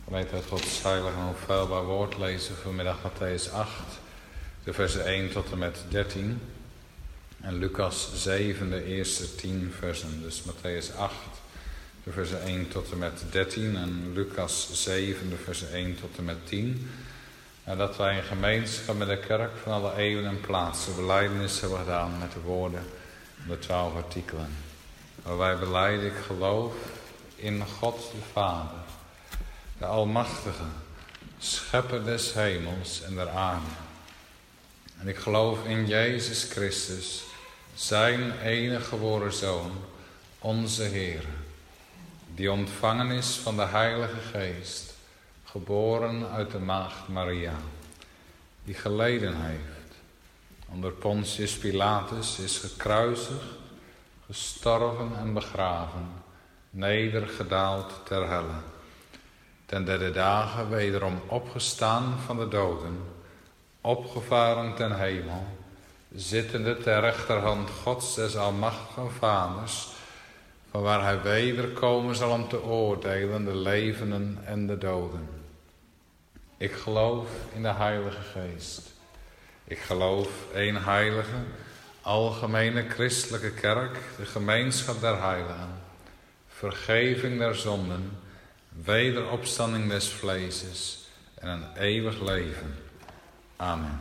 Gemeente uit Gods heilig en onfeilbaar woord lezen vanmiddag Matthäus 8, de versen 1 tot en met 13. En Lucas 7, de eerste 10 versen. Dus Matthäus 8, de versen 1 tot en met 13. En Lucas 7, de versen 1 tot en met 10. En dat wij in gemeenschap met de kerk van alle eeuwen en plaatsen belijdenis hebben gedaan met de woorden van de 12 artikelen. Waar wij belijden, ik geloof in God de Vader, de Almachtige, Schepper des hemels en der aarde. En ik geloof in Jezus Christus, zijn enige geboren Zoon, onze Heer, die ontvangen is van de Heilige Geest, geboren uit de maagd Maria, die geleden heeft, onder Pontius Pilatus is gekruisigd, gestorven en begraven, nedergedaald ter helle, ten derde dagen wederom opgestaan van de doden, opgevaren ten hemel, zittende ter rechterhand Gods des almachtigen Vaders, van waar hij wederkomen zal om te oordelen de levenden en de doden. Ik geloof in de Heilige Geest. Ik geloof één heilige, algemene christelijke kerk, de gemeenschap der heiligen, vergeving der zonden, wederopstanding des vleeses en een eeuwig leven. Amen.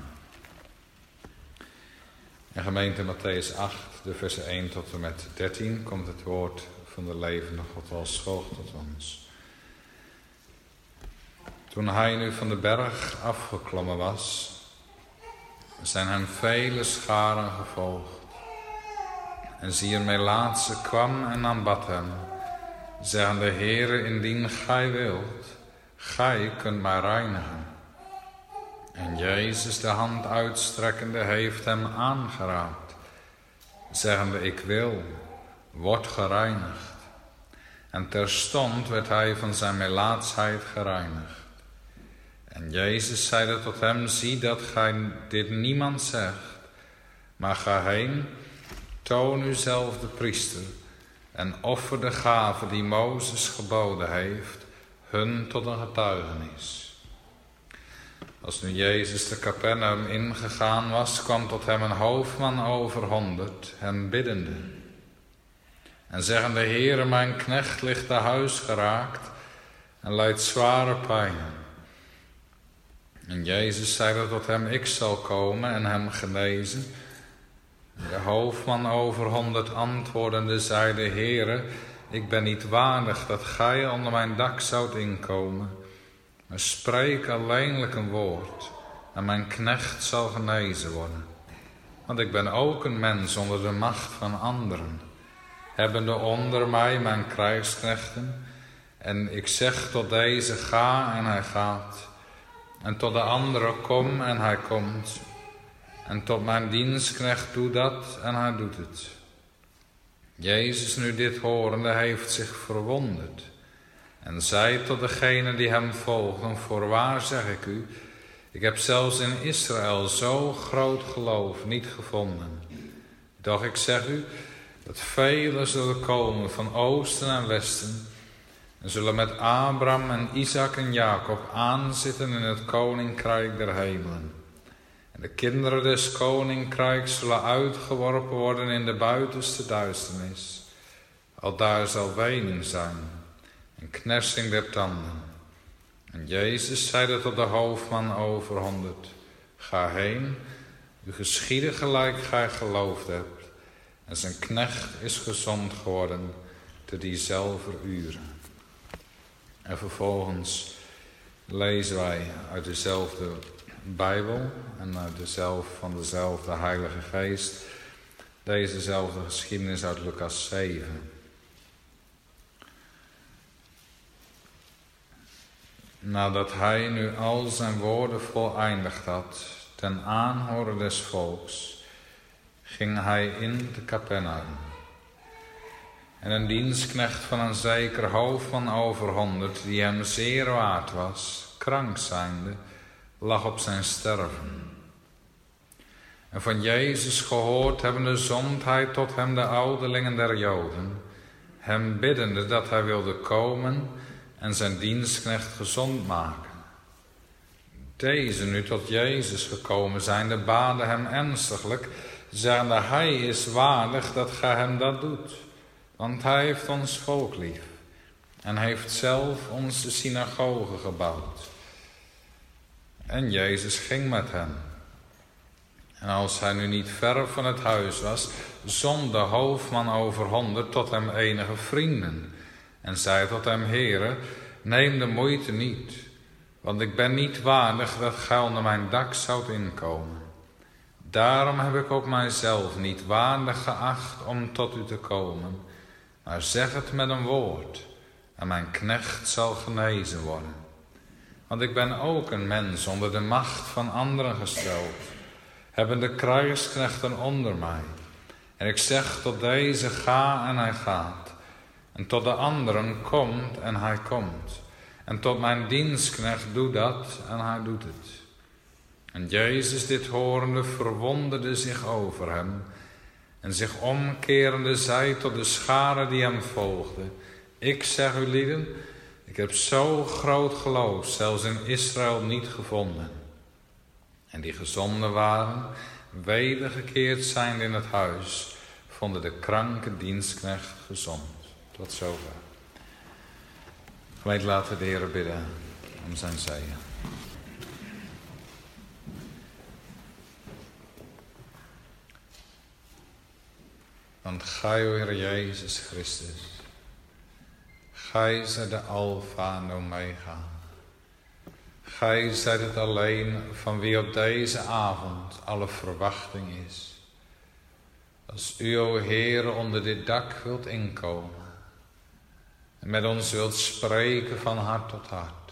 In gemeente Matthäus 8, de versen 1 tot en met 13, komt het woord van de levende God als schoog tot ons. Toen hij nu van de berg afgeklommen was, zijn hem vele scharen gevolgd. En zie, een melaatse kwam en aanbad hem, zeggende: Heere, indien gij wilt, gij kunt mij reinigen. En Jezus, de hand uitstrekkende, heeft hem aangeraakt, zeggende: Ik wil, word gereinigd. En terstond werd hij van zijn melaatsheid gereinigd. En Jezus zeide tot hem: Zie dat gij dit niemand zegt, maar ga heen, toon uzelf de priester en offer de gave die Mozes geboden heeft, hun tot een getuigenis. Als nu Jezus de Capernaum ingegaan was, kwam tot hem een hoofdman over 100, hem biddende. En zeggende: Heere, mijn knecht ligt te huis geraakt en lijdt zware pijnen. En Jezus zeide tot hem: Ik zal komen en hem genezen. De hoofdman over 100 antwoordende zeide: Heere, ik ben niet waardig dat gij onder mijn dak zoudt inkomen. Maar spreek alleenlijk een woord en mijn knecht zal genezen worden. Want ik ben ook een mens onder de macht van anderen, hebbende onder mij mijn krijgsknechten. En ik zeg tot deze: ga, en hij gaat. En tot de andere: kom, en hij komt. En tot mijn dienstknecht: doe dat, en hij doet het. Jezus nu dit horende heeft zich verwonderd en zei tot degenen die hem volgden: voorwaar zeg ik u, ik heb zelfs in Israël zo groot geloof niet gevonden. Doch ik zeg u dat velen zullen komen van oosten en westen en zullen met Abraham en Isaac en Jacob aanzitten in het koninkrijk der hemelen. En de kinderen des koninkrijks zullen uitgeworpen worden in de buitenste duisternis. Aldaar zal wening zijn en knersing der tanden. En Jezus zeide tot de hoofdman over 100: ga heen, u geschiede gelijk gij geloofd hebt. En zijn knecht is gezond geworden te diezelfde uren. En vervolgens lezen wij uit dezelfde Bijbel en van dezelfde Heilige Geest dezezelfde geschiedenis uit Lucas 7. Nadat hij nu al zijn woorden voleindigd had, ten aanhoren des volks, ging hij in de Capernaum. En een dienstknecht van een zeker hoofdman over 100, die hem zeer waard was, krank zijnde, lag op zijn sterven. En van Jezus gehoord hebbende zond hij tot hem de ouderlingen der Joden, hem biddende dat hij wilde komen en zijn dienstknecht gezond maken. Deze nu tot Jezus gekomen zijnde baden hem ernstiglijk, zeggende: hij is waardig dat gij hem dat doet, want hij heeft ons volk lief en heeft zelf onze synagoge gebouwd. En Jezus ging met hen. En als hij nu niet ver van het huis was, zond de hoofdman over 100 tot hem enige vrienden en zei tot hem: Heere, neem de moeite niet, want ik ben niet waardig dat gij onder mijn dak zoudt inkomen. Daarom heb ik ook mijzelf niet waardig geacht om tot u te komen, maar zeg het met een woord en mijn knecht zal genezen worden. Want ik ben ook een mens onder de macht van anderen gesteld, hebben de krijgsknechten onder mij. En ik zeg tot deze: ga, en hij gaat. En tot de anderen: komt, en hij komt. En tot mijn dienstknecht: doe dat, en hij doet het. En Jezus dit horende verwonderde zich over hem. En zich omkerende zei tot de schare die hem volgde: ik zeg u lieden, ik heb zo groot geloof zelfs in Israël niet gevonden. En die gezonden waren, wedergekeerd zijnde in het huis, vonden de kranke dienstknecht gezond. Tot zover. Gemeente, laten we de Heer bidden om zijn zegen. Want gij, o Heer Jezus Christus, gij zijt de Alpha en Omega. Gij zijt het alleen van wie op deze avond alle verwachting is. Als u, o Heer, onder dit dak wilt inkomen en met ons wilt spreken van hart tot hart,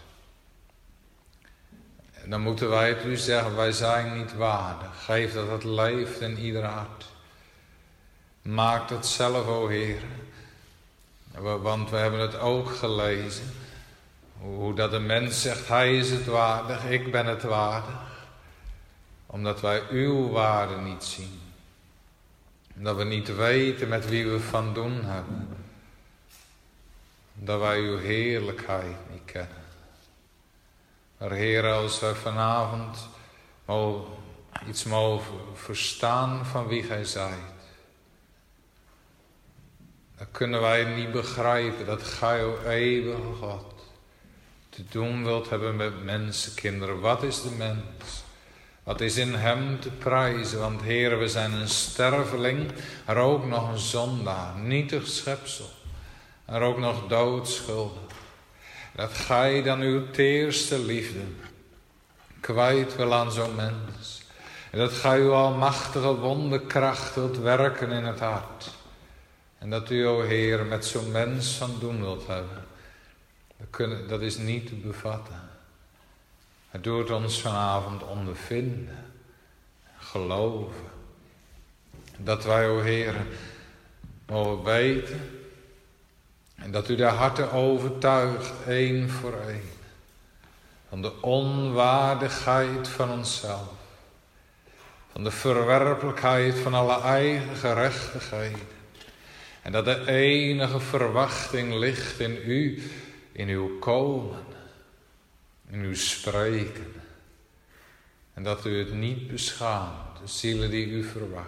dan moeten wij het u zeggen: wij zijn niet waardig. Geef dat het leeft in ieder hart. Maak dat zelf, o Heer. Want we hebben het ook gelezen. Hoe dat de mens zegt: hij is het waardig, ik ben het waardig. Omdat wij uw waarde niet zien. Omdat we niet weten met wie we van doen hebben. Dat wij uw heerlijkheid niet kennen. Maar Heer, als wij vanavond iets mogen verstaan van wie gij zijt, dan kunnen wij niet begrijpen dat gij, o eeuwige God, te doen wilt hebben met mensenkinderen. Wat is de mens? Wat is in hem te prijzen? Want Heer, we zijn een sterveling, maar ook nog een zondaar, nietig schepsel, maar ook nog doodschuldig. Dat gij dan uw teerste liefde kwijt wil aan zo'n mens. En dat gij uw almachtige wonderkracht wilt werken in het hart. En dat u, o Heer, met zo'n mens van doen wilt hebben. Dat is niet te bevatten. Het doet ons vanavond ondervinden, geloven. Dat wij, o Heer, mogen weten. En dat u de harten overtuigt, één voor één. Van de onwaardigheid van onszelf. Van de verwerpelijkheid van alle eigen gerechtigheden. En dat de enige verwachting ligt in u, in uw komen, in uw spreken. En dat u het niet beschaamt, de zielen die u verwacht.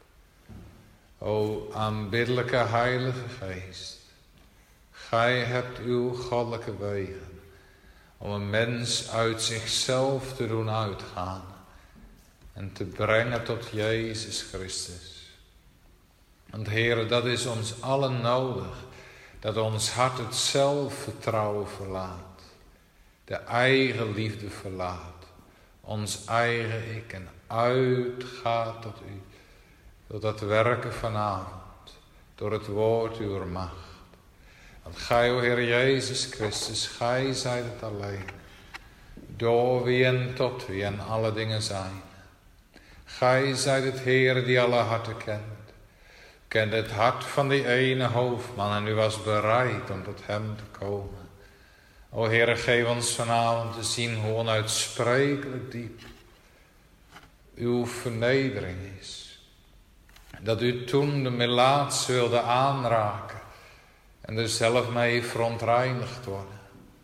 O aanbiddelijke Heilige Geest, gij hebt uw goddelijke wegen om een mens uit zichzelf te doen uitgaan en te brengen tot Jezus Christus. Want Heere, dat is ons allen nodig, dat ons hart het zelfvertrouwen verlaat, de eigen liefde verlaat, ons eigen ik en uitgaat tot u, door dat werken vanavond, door het woord uw macht. Want gij, o Heer Jezus Christus, gij zijt het alleen, door wie en tot wie en alle dingen zijn. Gij zijt het Heer die alle harten kent. Kende het hart van die ene hoofdman en u was bereid om tot hem te komen. O Heere, geef ons vanavond te zien hoe onuitsprekelijk diep uw vernedering is. Dat u toen de melaats wilde aanraken en er zelf mee verontreinigd worden.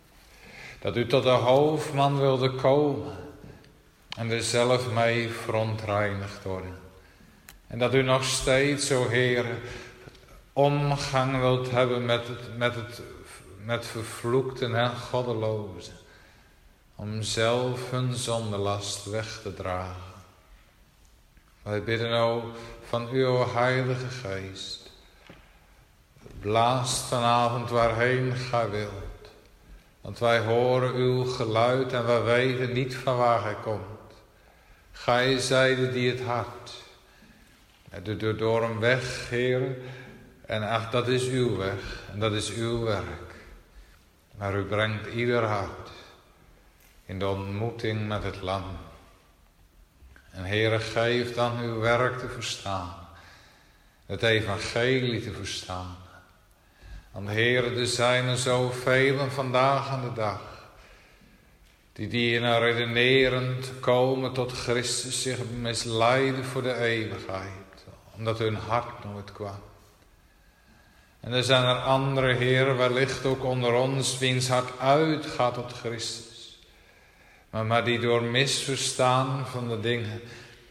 Dat u tot de hoofdman wilde komen en er zelf mee verontreinigd worden. En dat u nog steeds, o Heer, omgang wilt hebben met vervloekten en goddelozen. Om zelf hun zondelast weg te dragen. Wij bidden o van u, o Heilige Geest. Blaast vanavond waarheen gij wilt. Want wij horen uw geluid en wij weten niet van waar gij komt. Gij zijde die het hart. En door een weg, Heer. En ach, dat is uw weg en dat is uw werk. Maar u brengt ieder hart in de ontmoeting met het Lam. En Heere, geef dan uw werk te verstaan. Het evangelie te verstaan. Want Heere, er zijn er zoveel vandaag aan de dag. Die in een redenerend komen tot Christus zich misleiden voor de eeuwigheid. Omdat hun hart nooit kwam. En er zijn er andere, Heer, wellicht ook onder ons, wiens hart uitgaat tot Christus. Maar die door misverstaan van de dingen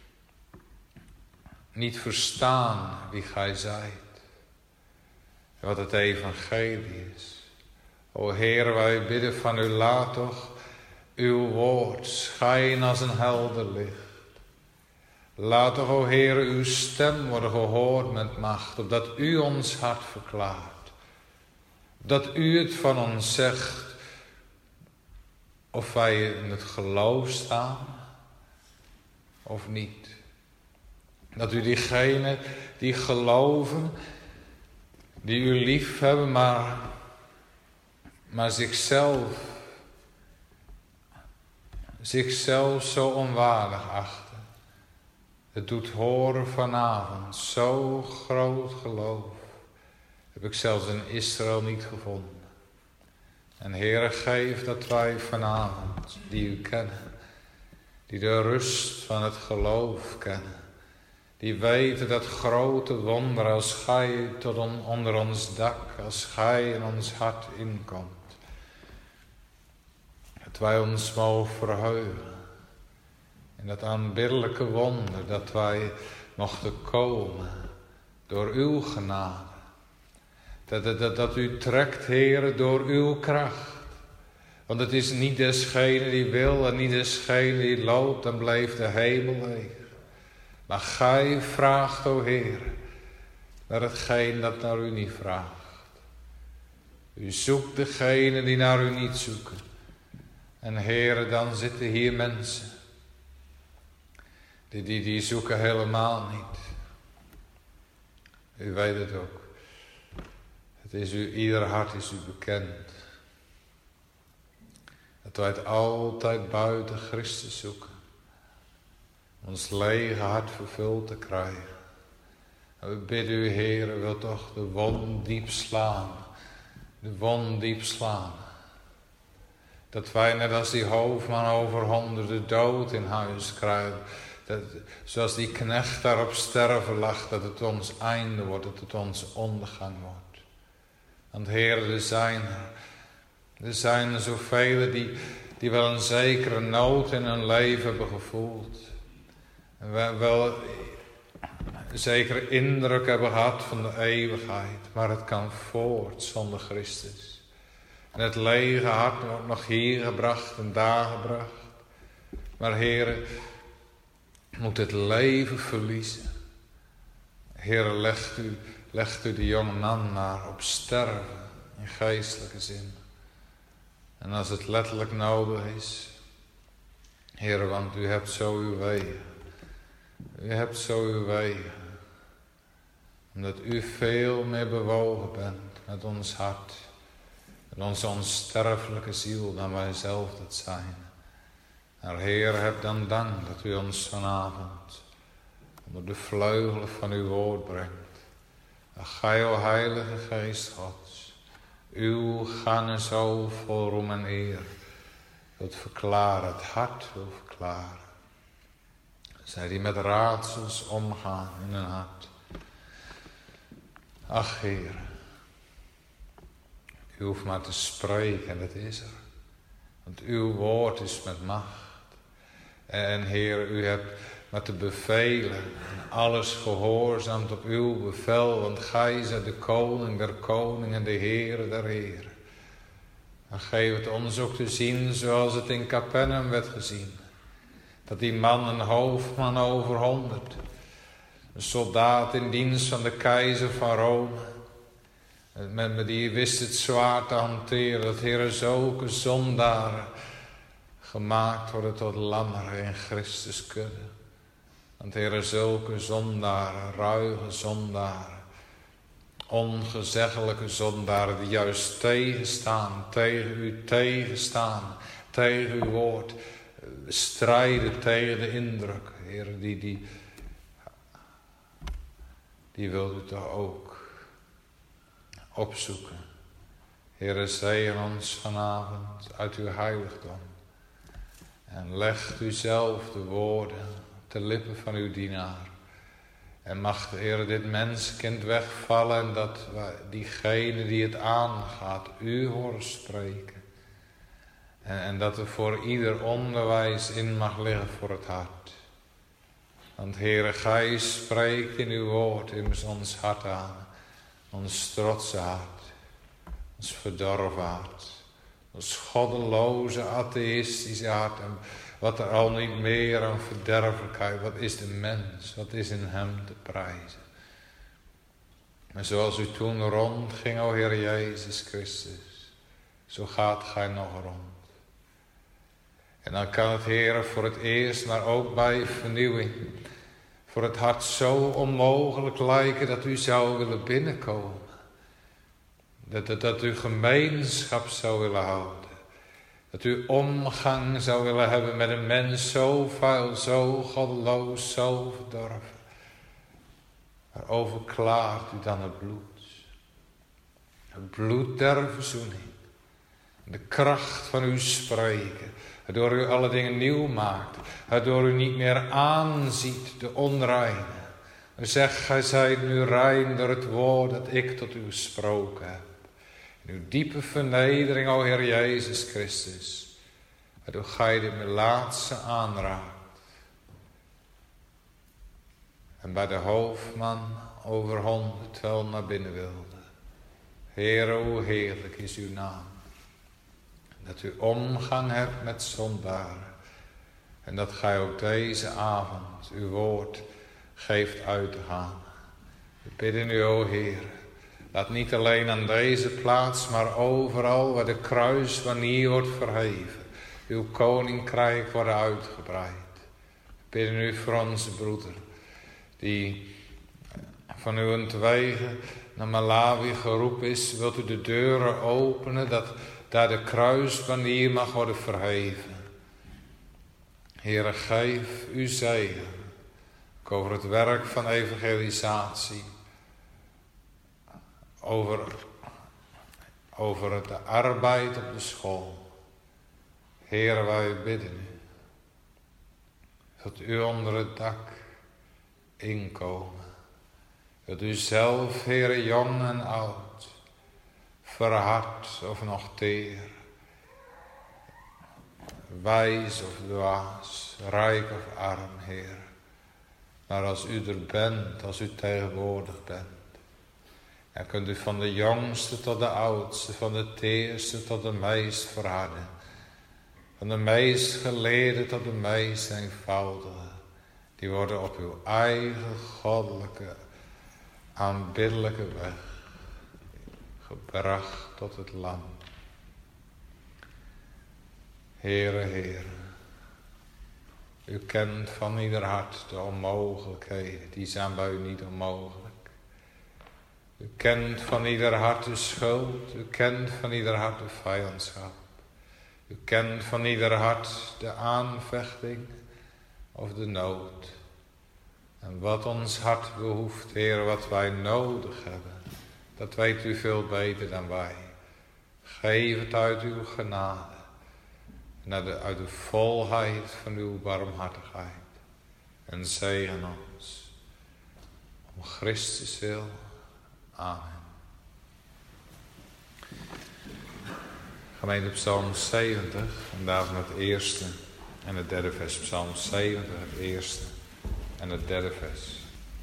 niet verstaan wie gij zijt. Wat het evangelie is. O Heer, wij bidden van u, laat toch uw woord schijnen als een helder licht. Laat toch, o Heer, uw stem worden gehoord met macht, opdat u ons hart verklaart. Dat u het van ons zegt, of wij in het geloof staan, of niet. Dat u diegenen die geloven, die u lief hebben, maar zichzelf zo onwaardig achten. Het doet horen vanavond, zo groot geloof heb ik zelfs in Israël niet gevonden. En Heere, geef dat wij vanavond, die u kennen, die de rust van het geloof kennen, die weten dat grote wonder als gij tot onder ons dak, als gij in ons hart inkomt, dat wij ons mogen verheugen. En dat aanbiddelijke wonder dat wij mochten komen door uw genade. Dat u trekt, Heere, door uw kracht. Want het is niet desgene die wil en niet desgene die loopt, dan blijft de hemel leeg. Maar gij vraagt, o Heere, naar hetgeen dat naar u niet vraagt. U zoekt degene die naar u niet zoeken. En Heere, dan zitten hier mensen. Die zoeken helemaal niet. U weet het ook. Het is u, ieder hart is u bekend. Dat wij het altijd buiten Christus zoeken. Ons lege hart vervuld te krijgen. En we bidden u, Heere, wil toch de wond diep slaan. De wond diep slaan. Dat wij net als die hoofdman over honderden dood in huis krijgen. Dat, zoals die knecht daar op sterven lag, dat het ons einde wordt, dat het ons ondergang wordt. Want Heer, er zijn er zoveel die wel een zekere nood in hun leven hebben gevoeld. En wel een zekere indruk hebben gehad van de eeuwigheid. Maar het kan voort zonder Christus. En het lege hart wordt nog hier gebracht en daar gebracht. Maar Heer, moet het leven verliezen. Heer, legt u de jonge man maar op sterven in geestelijke zin. En als het letterlijk nodig is, Heer, want u hebt zo uw wegen. U hebt zo uw wegen. Omdat u veel meer bewogen bent met ons hart. Met onze onsterfelijke ziel dan wij zelf dat zijn. Maar Heer, heb dan dank dat u ons vanavond onder de vleugelen van uw woord brengt. Dat gij, o Heilige Geest Gods, uw gaan zo vol roem en eer wilt verklaren, het hart wil verklaren. Zij die met raadsels omgaan in hun hart. Ach Heer, u hoeft maar te spreken en het is er. Want uw woord is met macht. En Heer, u hebt met de bevelen en alles gehoorzaamt op uw bevel. Want gij zijt de koning der koningen en de Heer der heren. En geef het ons ook te zien zoals het in Capernaum werd gezien. Dat die man een hoofdman over 100. Een soldaat in dienst van de keizer van Rome. Met die wist het zwaard te hanteren. Dat Heer zulke zondaren gemaakt worden tot lammeren in Christus kudde. Want Heer zulke zondaren, ruige zondaren. Ongezeggelijke zondaren die juist tegenstaan, tegen uw woord, strijden tegen de indruk. Heer, die wilt u toch ook opzoeken. Heer, zegen ons vanavond uit uw heiligdom. En legt u zelf de woorden op de lippen van uw dienaar. En mag, Heer, dit menskind wegvallen en dat diegene die het aangaat u horen spreken. En dat er voor ieder onderwijs in mag liggen voor het hart. Want Heere, gij spreekt in uw woord immers ons hart aan. Ons trotse hart. Ons verdorven hart. Ons goddeloze, atheïstische hart. En wat er al niet meer aan verderfelijkheid. Wat is de mens? Wat is in hem te prijzen? En zoals u toen rondging, o Heer Jezus Christus. Zo gaat gij nog rond. En dan kan het, Heer, voor het eerst, maar ook bij vernieuwing, voor het hart zo onmogelijk lijken dat u zou willen binnenkomen. Dat u gemeenschap zou willen houden. Dat u omgang zou willen hebben met een mens zo vuil, zo goddeloos, zo verdorven. Maar overklaart u dan het bloed. Het bloed der verzoening. De kracht van uw spreken. Waardoor u alle dingen nieuw maakt. Waardoor u niet meer aanziet de onreine. U zegt, gij zijt nu rein door het woord dat ik tot u gesproken heb. In uw diepe vernedering, o Heer Jezus Christus. Waardoor gij de melaatse aanraakt. En bij de hoofdman over 100 wel naar binnen wilde. Heer, hoe heerlijk is uw naam. Dat u omgang hebt met zondaren. En dat gij ook deze avond uw woord geeft uit te gaan. We bidden u, o Heer. Laat niet alleen aan deze plaats, maar overal waar de kruisbanier wordt verheven. Uw koninkrijk wordt uitgebreid. We bidden u voor onze broeder. Die van uwentwege naar Malawi geroepen is. Wilt u de deuren openen dat daar de kruisbanier mag worden verheven. Heere, geef uw zegen. Ook over het werk van evangelisatie. Over de arbeid op de school. Heere, wij bidden u. Dat u onder het dak inkomen. Dat u zelf, Heere, jong en oud, verhard of nog teer, wijs of dwaas, rijk of arm, Heer. Maar als u er bent, als u tegenwoordig bent, dan kunt u van de jongste tot de oudste, van de teerste tot de meest verharde, van de meest geleerde tot de meest eenvoudige, die worden op uw eigen goddelijke, aanbiddelijke weg gebracht tot het lam. Heere, Heere, u kent van ieder hart de onmogelijkheden, die zijn bij u niet onmogelijk. U kent van ieder hart de schuld, u kent van ieder hart de vijandschap. U kent van ieder hart de aanvechting of de nood. En wat ons hart behoeft, Heer, wat wij nodig hebben, dat weet u veel beter dan wij. Geef het uit uw genade. En uit de volheid van uw barmhartigheid. En zegen ons. Om Christus wil. Amen. Gemeente Psalm 70, en daarvan het eerste en het derde vers. Psalm 70, het eerste en het derde vers.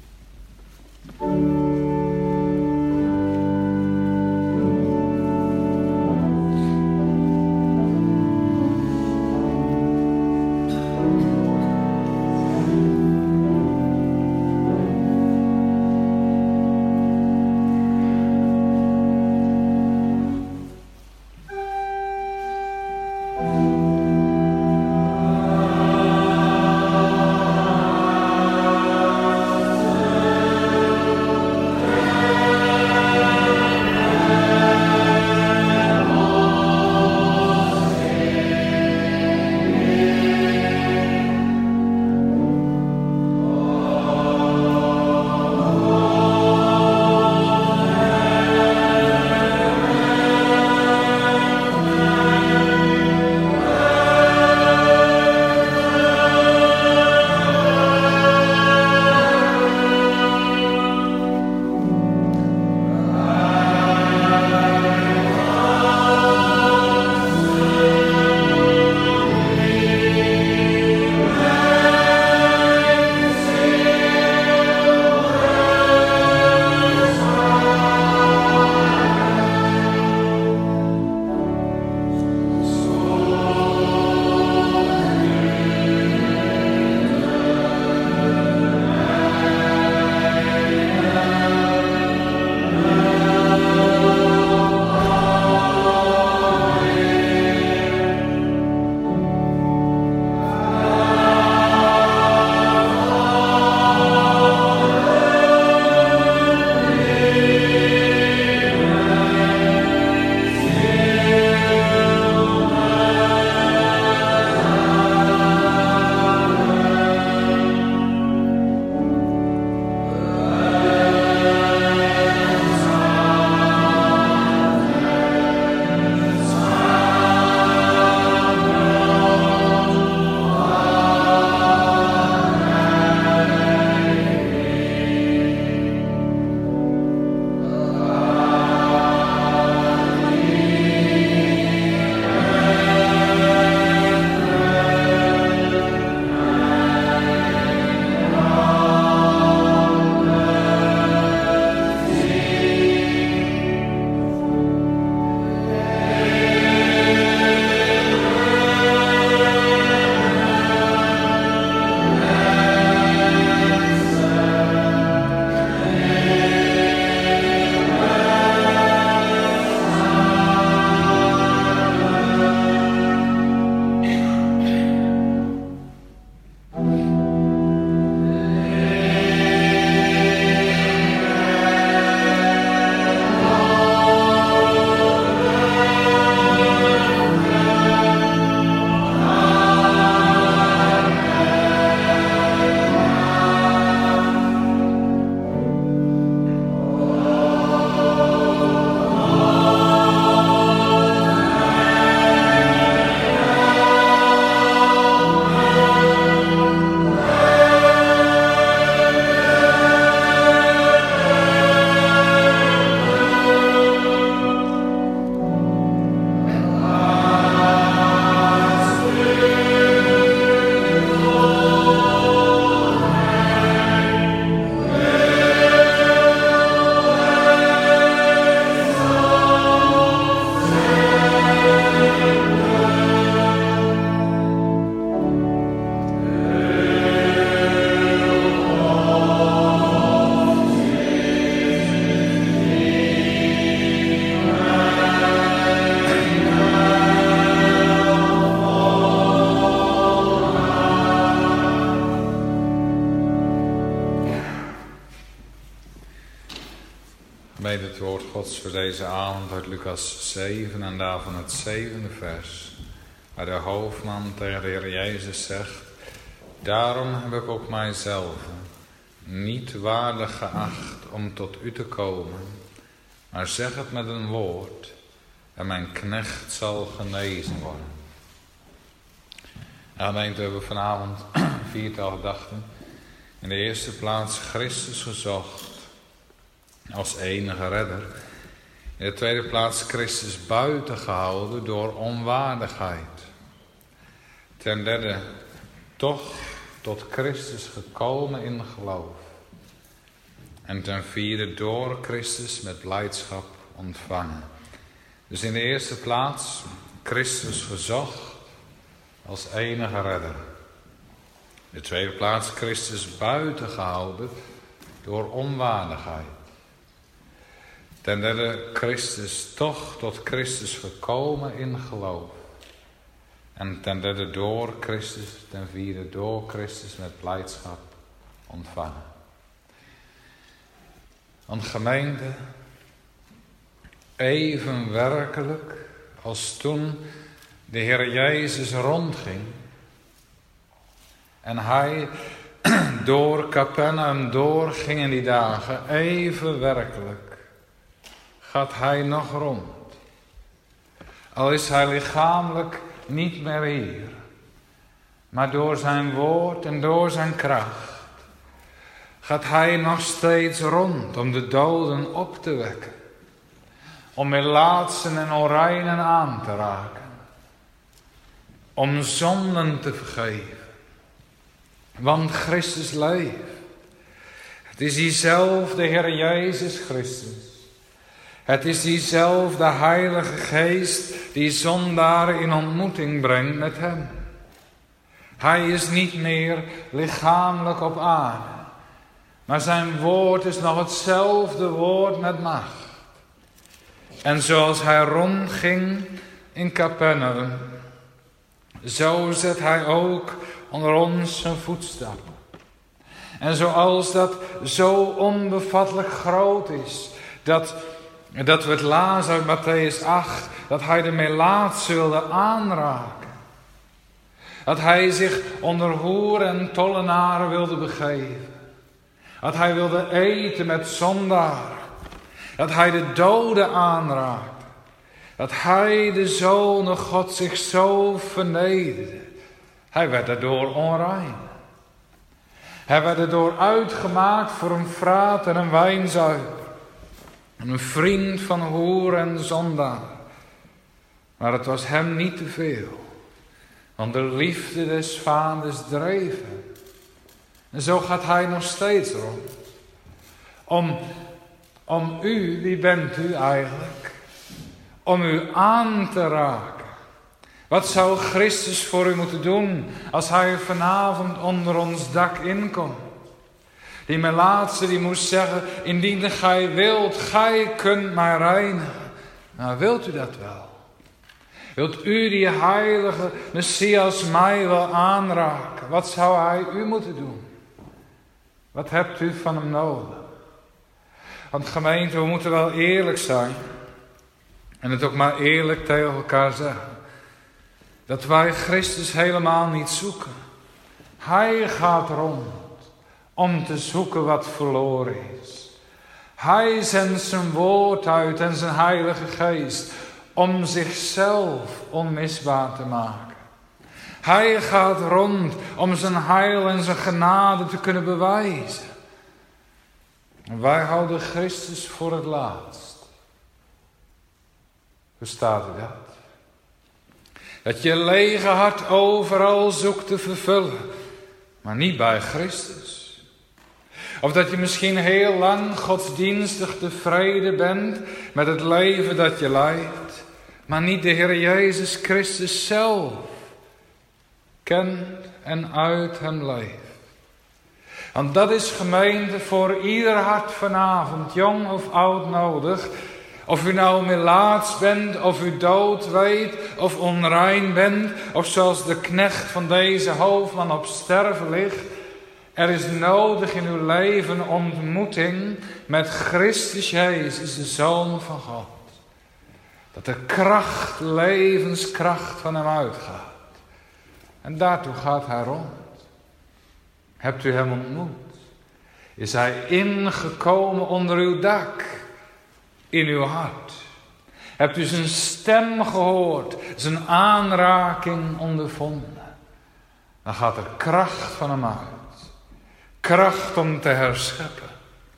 Gemeente, het woord Gods voor deze avond uit Lucas 7 en daarvan het 7e vers. Waar de hoofdman tegen de Heer Jezus zegt: daarom heb ik ook mijzelf niet waardig geacht om tot u te komen, maar zeg het met een woord en mijn knecht zal genezen worden. Gemeente, we hebben vanavond 4-tal gedachten. In de eerste plaats Christus gezocht als enige redder. In de tweede plaats Christus buiten gehouden door onwaardigheid. Ten derde, toch tot Christus gekomen in geloof. En ten vierde, door Christus met blijdschap ontvangen. Dus in de eerste plaats Christus gezocht als enige redder. In de tweede plaats Christus buiten gehouden door onwaardigheid. Ten derde Christus toch tot Christus gekomen in geloof. En ten derde door Christus, ten vierde door Christus met blijdschap ontvangen. Een gemeente, even werkelijk als toen de Heer Jezus rondging en hij door Capernaum doorging in die dagen, even werkelijk gaat hij nog rond. Al is hij lichamelijk niet meer hier, maar door zijn woord en door zijn kracht gaat hij nog steeds rond om de doden op te wekken, om melaatsen en onreinen aan te raken, om zonden te vergeven. Want Christus leeft. Het is diezelfde Heer Jezus Christus. Het is diezelfde Heilige Geest die zondaren in ontmoeting brengt met hem. Hij is niet meer lichamelijk op aarde, maar zijn woord is nog hetzelfde woord met macht. En zoals hij rondging in Capernaum, zo zet hij ook onder ons zijn voetstappen. En zoals dat zo onbevattelijk groot is, dat we het lazen uit Mattheüs 8, dat hij de melaatse wilde aanraken. Dat hij zich onder hoeren en tollenaren wilde begeven. Dat hij wilde eten met zondaren. Dat hij de doden aanraakte. Dat hij, de Zoon God, zich zo vernederde. Hij werd daardoor onrein. Hij werd erdoor uitgemaakt voor een vraat en een wijnzuiger. Een vriend van hoer en zondaar. Maar het was hem niet te veel. Want de liefde des vaders dreef hem. En zo gaat hij nog steeds rond. Om u, wie bent u eigenlijk? Om u aan te raken. Wat zou Christus voor u moeten doen als hij vanavond onder ons dak inkomt? Die melaatse die moest zeggen, indien gij wilt, gij kunt mij reinigen. Nou, wilt u dat wel? Wilt u die heilige Messias mij wel aanraken? Wat zou hij u moeten doen? Wat hebt u van hem nodig? Want gemeente, we moeten wel eerlijk zijn. En het ook maar eerlijk tegen elkaar zeggen. Dat wij Christus helemaal niet zoeken. Hij gaat rond om te zoeken wat verloren is. Hij zendt zijn woord uit en zijn Heilige Geest om zichzelf onmisbaar te maken. Hij gaat rond om zijn heil en zijn genade te kunnen bewijzen. Wij houden Christus voor het laatst. Hoe staat u dat? Dat je lege hart overal zoekt te vervullen, maar niet bij Christus. Of dat je misschien heel lang godsdienstig tevreden bent met het leven dat je leidt, maar niet de Heer Jezus Christus zelf kent en uit hem leeft. Want dat is gemeente voor ieder hart vanavond, jong of oud, nodig. Of u nou melaats bent, of u dood weet, of onrein bent, of zoals de knecht van deze hoofdman op sterven ligt. Er is nodig in uw leven ontmoeting met Christus Jezus, de Zoon van God. Dat de kracht, levenskracht van hem uitgaat. En daartoe gaat hij rond. Hebt u hem ontmoet? Is hij ingekomen onder uw dak? In uw hart? Hebt u zijn stem gehoord? Zijn aanraking ondervonden? Dan gaat er kracht van hem uit. Kracht om te herscheppen.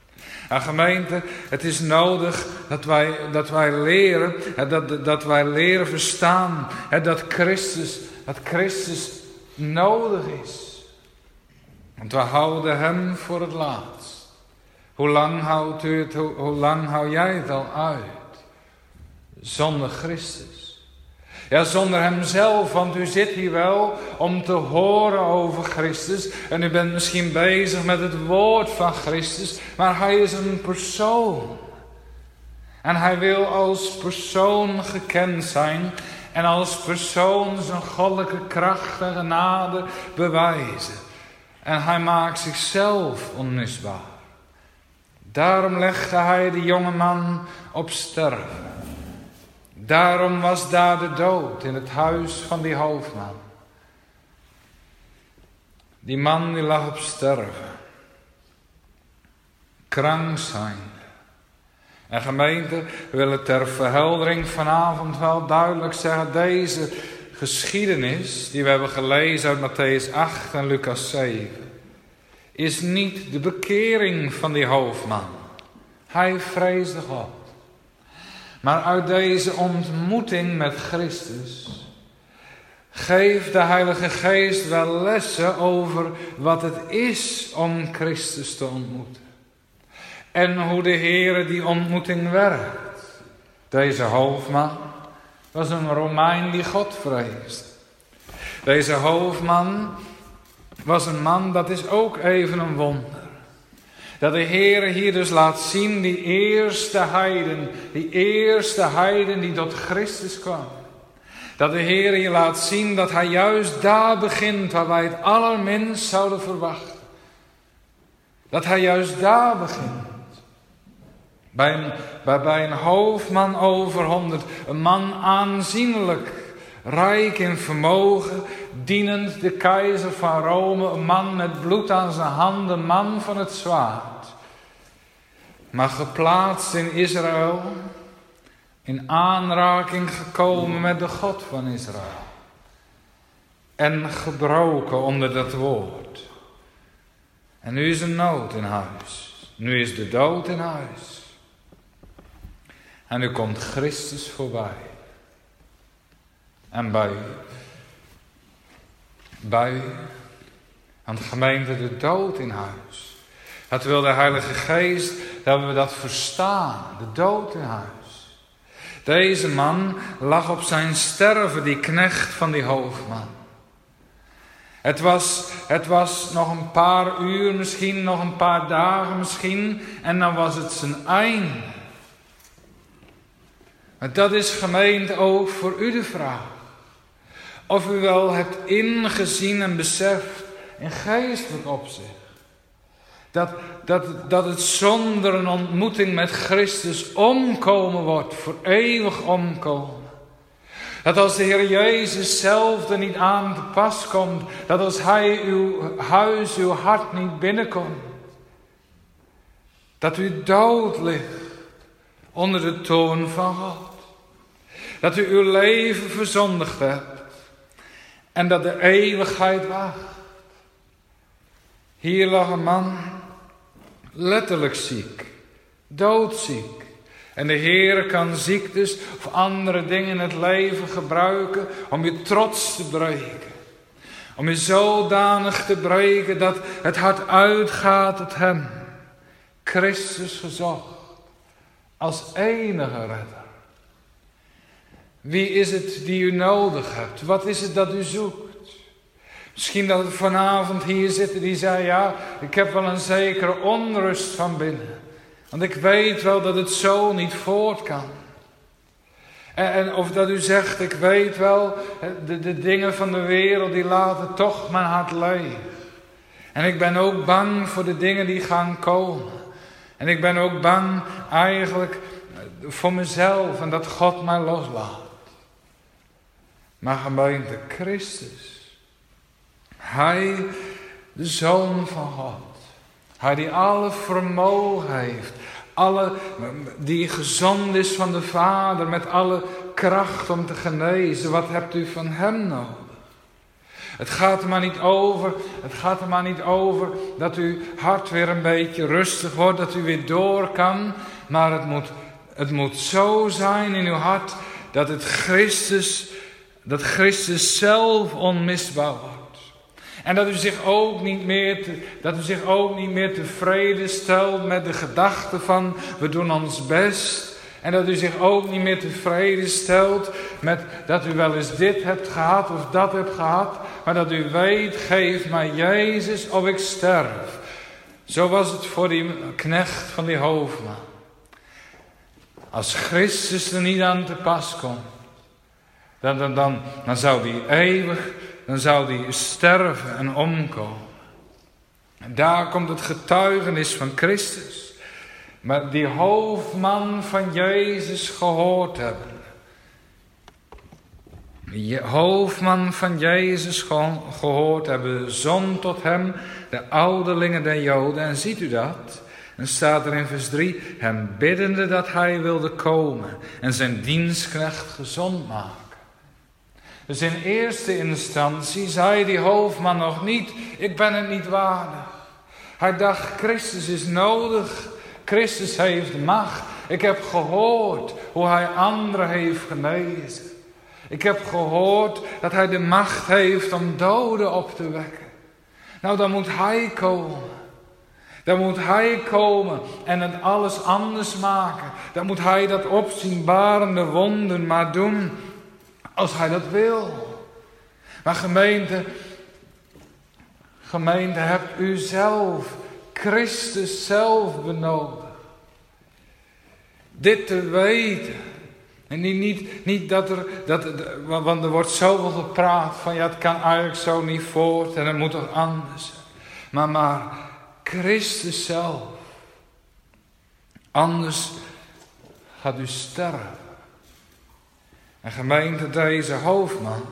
En gemeente, het is nodig dat wij leren, dat wij leren verstaan dat Christus nodig is. Want we houden hem voor het laatst. Hoe lang hou jij het al uit? Zonder Christus. Ja, zonder hem zelf, want u zit hier wel om te horen over Christus. En u bent misschien bezig met het woord van Christus. Maar hij is een persoon. En hij wil als persoon gekend zijn. En als persoon zijn goddelijke kracht en genade bewijzen. En hij maakt zichzelf onmisbaar. Daarom legde hij de jonge man op sterven. Daarom was daar de dood in het huis van die hoofdman. Die man die lag op sterven. Krank zijn. En gemeente, we willen ter verheldering vanavond wel duidelijk zeggen. Deze geschiedenis die we hebben gelezen uit Mattheüs 8 en Lucas 7. Is niet de bekering van die hoofdman. Hij vreesde God. Maar uit deze ontmoeting met Christus geeft de Heilige Geest wel lessen over wat het is om Christus te ontmoeten. En hoe de Heere die ontmoeting werkt. Deze hoofdman was een Romein die God vreesde. Deze hoofdman was een man, dat is ook even een wonder. Dat de Heere hier dus laat zien die eerste heiden die tot Christus kwam. Dat de Heere hier laat zien dat hij juist daar begint waar wij het allerminst zouden verwachten. Dat hij juist daar begint. Bij een hoofdman over 100, een man aanzienlijk, rijk in vermogen, dienend de keizer van Rome, een man met bloed aan zijn handen, een man van het zwaard. Maar geplaatst in Israël, in aanraking gekomen met de God van Israël. En gebroken onder dat woord. En nu is er nood in huis. Nu is de dood in huis. En nu komt Christus voorbij. En bij u. Want gemeente, de dood in huis. Dat wil de Heilige Geest, dat we dat verstaan. De dood in huis. Deze man lag op zijn sterven, die knecht van die hoofdman. Het was nog een paar uur misschien, nog een paar dagen misschien. En dan was het zijn einde. Maar dat is gemeente ook voor u de vraag. Of u wel hebt ingezien en beseft in geestelijk opzicht. Dat het zonder een ontmoeting met Christus omkomen wordt. Voor eeuwig omkomen. Dat als de Heer Jezus zelf er niet aan te pas komt. Dat als Hij uw huis, uw hart niet binnenkomt. Dat u dood ligt onder de toorn van God. Dat u uw leven verzondigd hebt. En dat de eeuwigheid wacht. Hier lag een man, letterlijk ziek, doodziek. En de Heer kan ziektes of andere dingen in het leven gebruiken om je trots te breken. Om je zodanig te breken dat het hart uitgaat tot Hem. Christus gezocht als enige redder. Wie is het die u nodig hebt? Wat is het dat u zoekt? Misschien dat er vanavond hier zitten die zei, ja, ik heb wel een zekere onrust van binnen. Want ik weet wel dat het zo niet voort kan. Of dat u zegt, ik weet wel, de dingen van de wereld die laten toch mijn hart leeg. En ik ben ook bang voor de dingen die gaan komen. En ik ben ook bang eigenlijk voor mezelf en dat God mij loslaat. Maar gemeente, Christus. Hij, de Zoon van God. Hij die alle vermogen heeft. Die gezond is van de Vader met alle kracht om te genezen. Wat hebt u van Hem nodig? Het gaat er maar niet over dat uw hart weer een beetje rustig wordt, dat u weer door kan. Maar het moet zo zijn in uw hart dat Christus zelf onmisbaar wordt. En dat u zich ook niet meer tevreden stelt met de gedachte van we doen ons best. En dat u zich ook niet meer tevreden stelt met dat u wel eens dit hebt gehad of dat hebt gehad. Maar dat u weet, geef mij Jezus of ik sterf. Zo was het voor die knecht van die hoofdman. Als Christus er niet aan te pas komt, dan zou die dan zou die sterven en omkomen. En daar komt het getuigenis van Christus. Maar die hoofdman van Jezus gehoord hebben. Die hoofdman van Jezus gehoord hebben, zond tot hem de ouderlingen der Joden. En ziet u dat? Dan staat er in vers 3, hem biddende dat hij wilde komen en zijn dienstknecht gezond maken. Dus in eerste instantie zei die hoofdman nog niet, ik ben het niet waardig. Hij dacht, Christus is nodig. Christus heeft macht. Ik heb gehoord hoe hij anderen heeft genezen. Ik heb gehoord dat hij de macht heeft om doden op te wekken. Nou, dan moet hij komen. Dan moet hij komen en het alles anders maken. Dan moet hij dat opzienbarende wonder maar doen als hij dat wil. Maar gemeente, hebt u zelf, Christus zelf benodigd. Dit te weten. En niet want er wordt zoveel gepraat van ja, het kan eigenlijk zo niet voort en het moet toch anders. Maar Christus zelf. Anders gaat u sterven. En gemeente, deze hoofdman,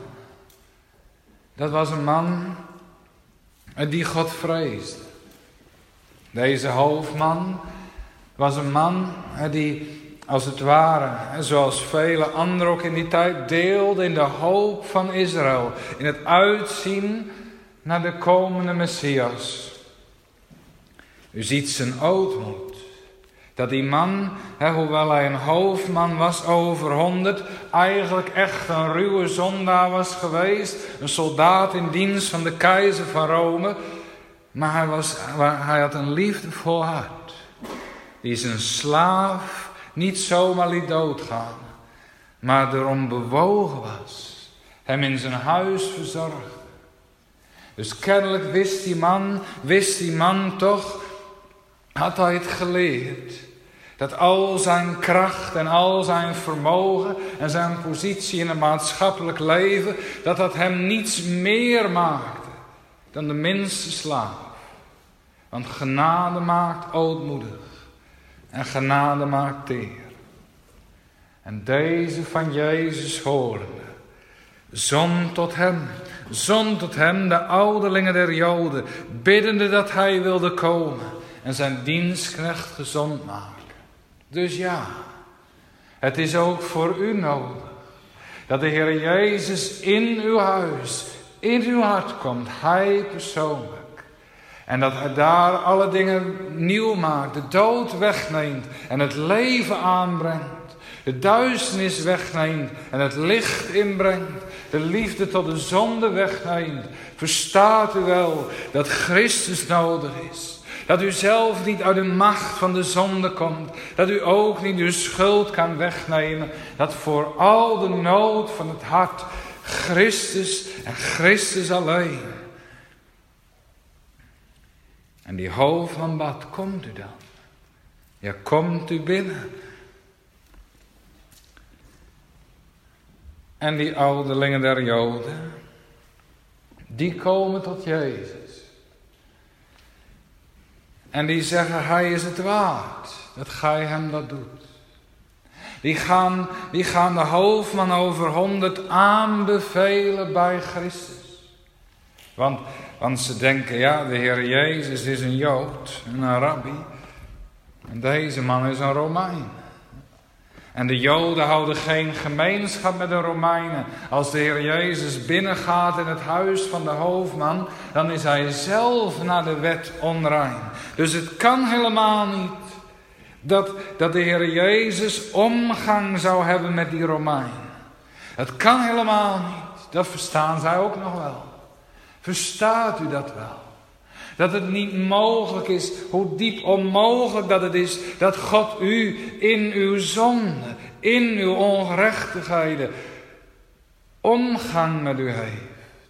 dat was een man die God vreesde. Deze hoofdman was een man die als het ware, zoals vele anderen ook in die tijd, deelde in de hoop van Israël. In het uitzien naar de komende Messias. U ziet zijn ootmoed. Dat die man, hoewel hij een hoofdman was over 100, eigenlijk echt een ruwe zondaar was geweest. Een soldaat in dienst van de keizer van Rome. Maar hij had een liefdevol hart. Die zijn slaaf niet zomaar liet doodgaan. Maar erom bewogen was. Hem in zijn huis verzorgde. Dus kennelijk wist die man toch, had hij het geleerd. Dat al zijn kracht en al zijn vermogen en zijn positie in het maatschappelijk leven, dat hem niets meer maakte dan de minste slaaf. Want genade maakt ootmoedig en genade maakt teer. En deze van Jezus horende, zond tot hem de ouderlingen der Joden, biddende dat hij wilde komen en zijn dienstknecht gezond maken. Dus ja, het is ook voor u nodig dat de Heer Jezus in uw huis, in uw hart komt, hij persoonlijk. En dat hij daar alle dingen nieuw maakt, de dood wegneemt en het leven aanbrengt. De duisternis wegneemt en het licht inbrengt. De liefde tot de zonde wegneemt. Verstaat u wel dat Christus nodig is. Dat u zelf niet uit de macht van de zonde komt. Dat u ook niet uw schuld kan wegnemen. Dat voor al de nood van het hart Christus en Christus alleen. En die hoofdman bad, komt u dan? Ja, komt u binnen. En die ouderlingen der Joden, die komen tot Jezus. En die zeggen, hij is het waard dat gij hem dat doet. Die gaan de hoofdman over 100 aanbevelen bij Christus. Want ze denken, ja, de Heer Jezus is een Jood, een rabbi. En deze man is een Romein. En de Joden houden geen gemeenschap met de Romeinen. Als de Heer Jezus binnengaat in het huis van de hoofdman, dan is hij zelf naar de wet onrein. Dus het kan helemaal niet dat de Heer Jezus omgang zou hebben met die Romeinen. Het kan helemaal niet. Dat verstaan zij ook nog wel. Verstaat u dat wel? Dat het niet mogelijk is, hoe diep onmogelijk dat het is, dat God u in uw zonde, in uw ongerechtigheden, omgang met u heeft.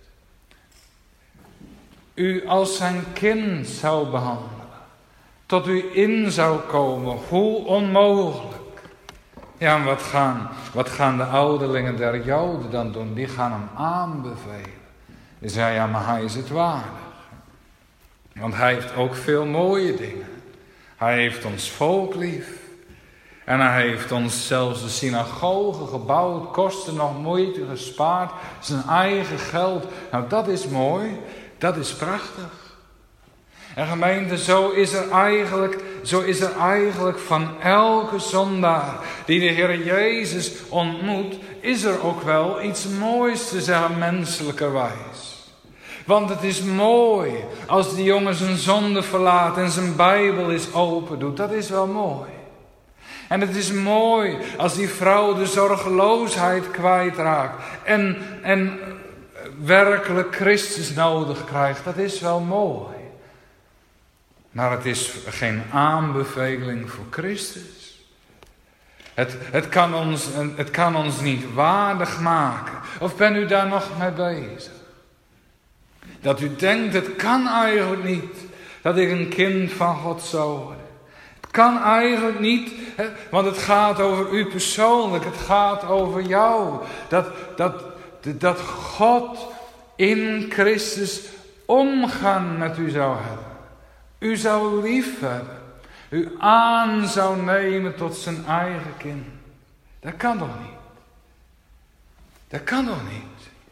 U als zijn kind zou behandelen. Tot u in zou komen, hoe onmogelijk. Ja, en wat gaan de ouderlingen der Joden dan doen? Die gaan hem aanbevelen. Die zeggen, ja, maar hij is het waardig. Want hij heeft ook veel mooie dingen. Hij heeft ons volk lief. En hij heeft ons zelfs de synagoge gebouwd. Kosten nog moeite gespaard. Zijn eigen geld. Nou, dat is mooi. Dat is prachtig. En gemeente, zo is er eigenlijk van elke zondaar die de Heer Jezus ontmoet, is er ook wel iets moois te zeggen menselijkerwijs. Want het is mooi als die jongen zijn zonde verlaat en zijn Bijbel eens open doet. Dat is wel mooi. En het is mooi als die vrouw de zorgeloosheid kwijtraakt en werkelijk Christus nodig krijgt. Dat is wel mooi. Maar het is geen aanbeveling voor Christus. Het kan ons niet waardig maken. Of ben u daar nog mee bezig? Dat u denkt, het kan eigenlijk niet dat ik een kind van God zou worden. Het kan eigenlijk niet, want het gaat over u persoonlijk. Het gaat over jou. Dat God in Christus omgang met u zou hebben. U zou lief hebben. U aan zou nemen tot zijn eigen kind. Dat kan toch niet? Dat kan toch niet?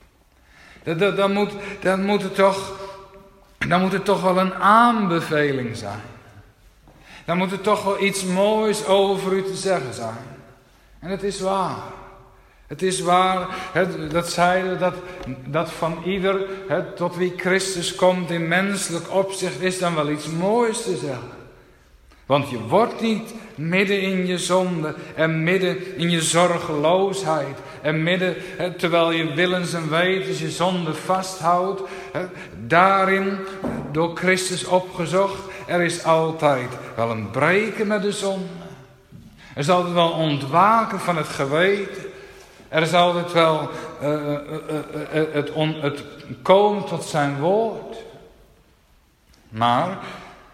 Dan moet het toch wel een aanbeveling zijn. Dan moet er toch wel iets moois over u te zeggen zijn. En het is waar. Het is waar, dat zeiden dat van ieder tot wie Christus komt in menselijk opzicht is dan wel iets moois te zeggen. Want je wordt niet midden in je zonde en midden in je zorgeloosheid en midden, terwijl je willens en wetens je zonde vasthoudt, daarin door Christus opgezocht, er is altijd wel een breken met de zonde. Er is altijd wel ontwaken van het geweten. Er is altijd wel het komen tot zijn woord. Maar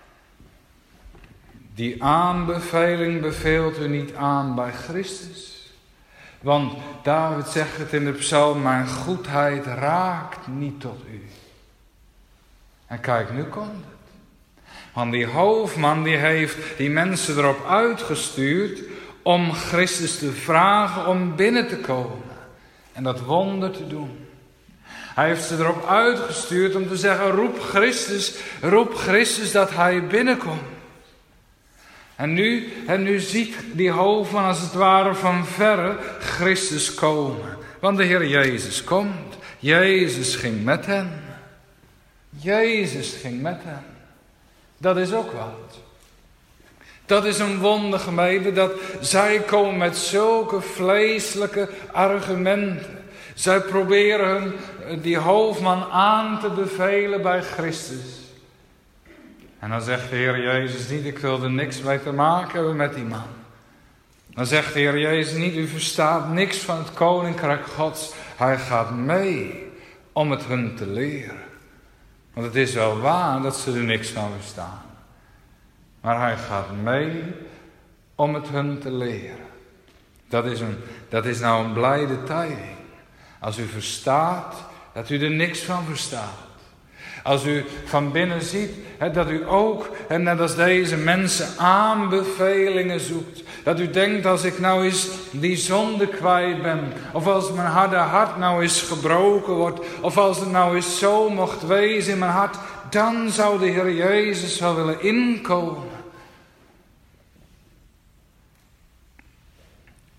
die aanbeveling beveelt u niet aan bij Christus. Want David zegt het in de psalm, mijn goedheid raakt niet tot u. En kijk, nu komt het. Want die hoofdman die heeft die mensen erop uitgestuurd om Christus te vragen om binnen te komen. En dat wonder te doen. Hij heeft ze erop uitgestuurd om te zeggen, roep Christus dat hij binnenkomt. En nu ziet die hoofdman als het ware van verre Christus komen. Want de Heer Jezus komt. Jezus ging met hen. Jezus ging met hen. Dat is ook wat. Dat is een wonder, gemeente, dat zij komen met zulke vleeselijke argumenten. Zij proberen die hoofdman aan te bevelen bij Christus. En dan zegt de Heer Jezus niet, ik wil er niks mee te maken hebben met die man. Dan zegt de Heer Jezus niet, u verstaat niks van het koninkrijk Gods. Hij gaat mee om het hun te leren. Want het is wel waar dat ze er niks van verstaan. Maar hij gaat mee om het hun te leren. Dat is nou een blijde tijding. Als u verstaat dat u er niks van verstaat. Als u van binnen ziet dat u ook, net als deze mensen, aanbevelingen zoekt. Dat u denkt, als ik nou eens die zonde kwijt ben. Of als mijn harde hart nou eens gebroken wordt. Of als het nou eens zo mocht wezen in mijn hart. Dan zou de Heer Jezus wel willen inkomen.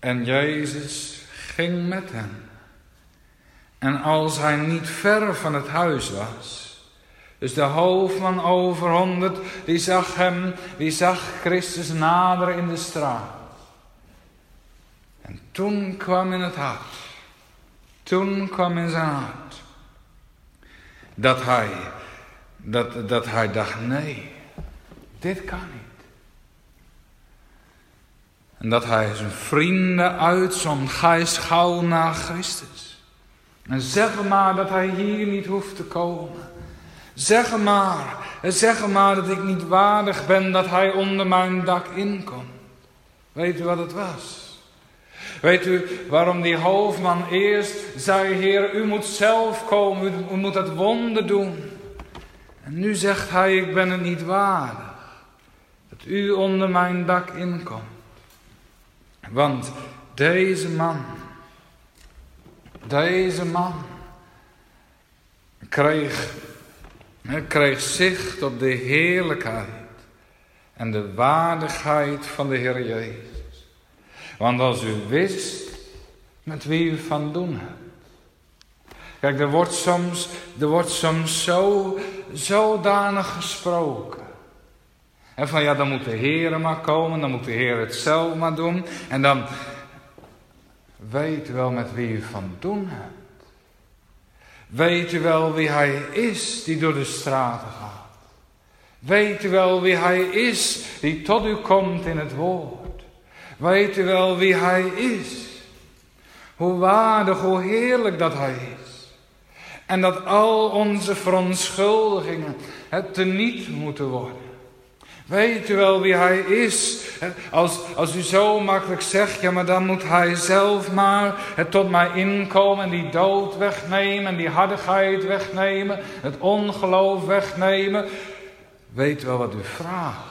En Jezus ging met hen. En als hij niet ver van het huis was, dus de hoofdman over 100, die zag Christus naderen in de straat. En toen kwam in het hart, toen kwam in zijn hart, dat hij dacht, nee, dit kan niet. En dat hij zijn vrienden uitzond, ga eens gauw naar Christus. En zeg maar dat hij hier niet hoeft te komen. Zeg maar dat ik niet waardig ben dat hij onder mijn dak inkomt. Weet u wat het was? Weet u waarom die hoofdman eerst zei, Heer, u moet zelf komen, u moet dat wonder doen. En nu zegt hij, ik ben het niet waardig dat u onder mijn dak inkomt. Want deze man kreeg zicht op de heerlijkheid en de waardigheid van de Heer Jezus. Want als u wist met wie u van doen hebt. Kijk, er wordt soms zodanig gesproken. En van ja, dan moet de Heer maar komen, dan moet de Heer het zelf maar doen. En dan weet u wel met wie u van doen hebt. Weet u wel wie hij is die door de straten gaat. Weet u wel wie hij is die tot u komt in het woord. Weet u wel wie hij is. Hoe waardig, hoe heerlijk dat hij is. En dat al onze verontschuldigingen het teniet moeten worden. Weet u wel wie hij is? Als u zo makkelijk zegt, ja, maar dan moet hij zelf maar het tot mij inkomen en die dood wegnemen en die hardigheid wegnemen, het ongeloof wegnemen. Weet u wel wat u vraagt?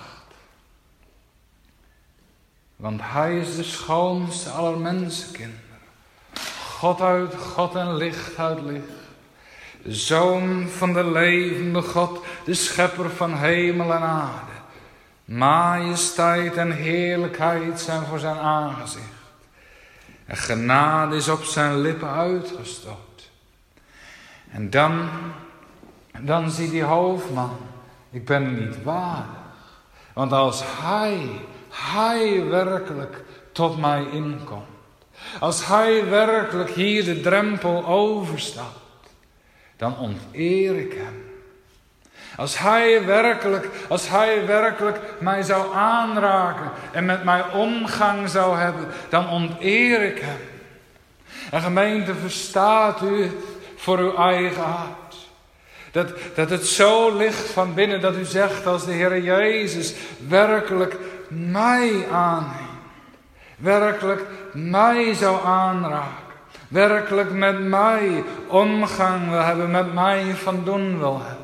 Want hij is de schoonste aller mensenkinderen. God uit God en licht uit licht. De Zoon van de levende God, de schepper van hemel en aarde. Majesteit en heerlijkheid zijn voor zijn aangezicht. En genade is op zijn lippen uitgestort. En dan ziet die hoofdman, ik ben niet waardig. Want als hij werkelijk tot mij inkomt. Als hij werkelijk hier de drempel overstapt. Dan onteer ik hem. Als hij werkelijk mij zou aanraken en met mij omgang zou hebben, dan onteer ik hem. En gemeente, verstaat u het voor uw eigen hart. Dat het zo ligt van binnen dat u zegt als de Heer Jezus werkelijk mij aanneemt. Werkelijk mij zou aanraken. Werkelijk met mij omgang wil hebben, met mij van doen wil hebben.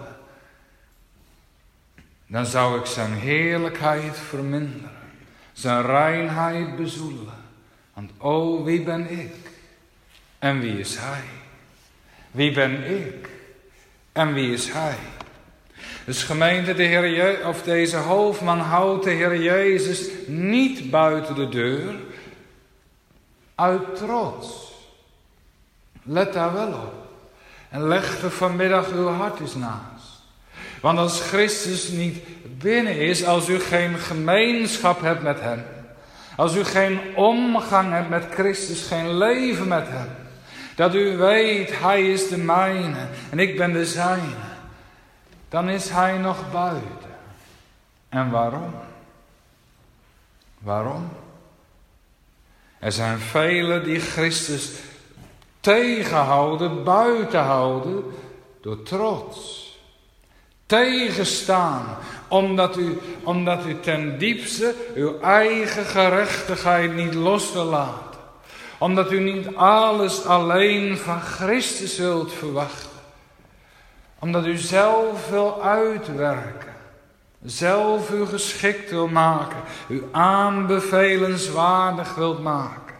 Dan zou ik zijn heerlijkheid verminderen. Zijn reinheid bezoedelen. Want o, wie ben ik? En wie is hij? Wie ben ik? En wie is hij? Dus gemeente, deze hoofdman houdt de Heer Jezus niet buiten de deur. Uit trots. Let daar wel op. En leg er vanmiddag uw hart eens naast. Want als Christus niet binnen is, als u geen gemeenschap hebt met hem, als u geen omgang hebt met Christus, geen leven met hem, dat u weet, hij is de mijne en ik ben de zijne, dan is hij nog buiten. En waarom? Waarom? Er zijn velen die Christus tegenhouden, buiten houden, door trots. Tegenstaan, omdat u ten diepste uw eigen gerechtigheid niet los wil laten. Omdat u niet alles alleen van Christus wilt verwachten. Omdat u zelf wil uitwerken. Zelf u geschikt wil maken. U aanbevelenswaardig wilt maken.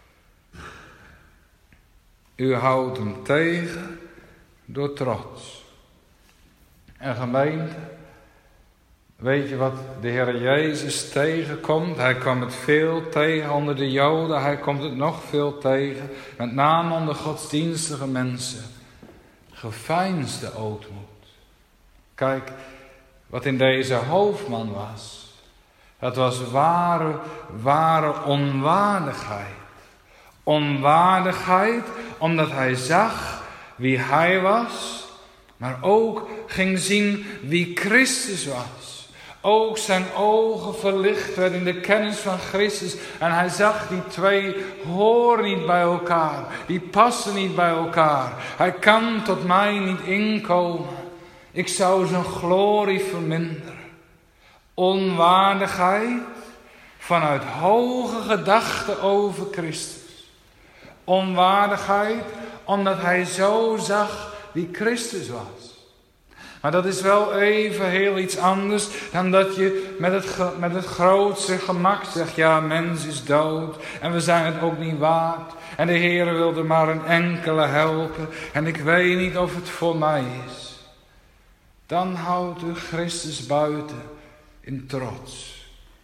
U houdt hem tegen door trots. En gemeente, Weet je wat de Heer Jezus tegenkomt? Hij kwam het veel tegen onder de Joden. Hij komt het nog veel tegen. Met name onder godsdienstige mensen. Geveinsde ootmoed. Kijk, wat in deze hoofdman was. Dat was ware onwaardigheid. Onwaardigheid omdat hij zag wie hij was. Maar ook ging zien wie Christus was. Ook zijn ogen verlicht werden in de kennis van Christus. En hij zag die twee horen niet bij elkaar. Die passen niet bij elkaar. Hij kan tot mij niet inkomen. Ik zou zijn glorie verminderen. Onwaardigheid vanuit hoge gedachten over Christus. Onwaardigheid omdat hij zo zag wie Christus was. Maar dat is wel even heel iets anders dan dat je met het grootste gemak zegt, ja, mens is dood en we zijn het ook niet waard. En de Heer wilde maar een enkele helpen en ik weet niet of het voor mij is. Dan houdt u Christus buiten in trots.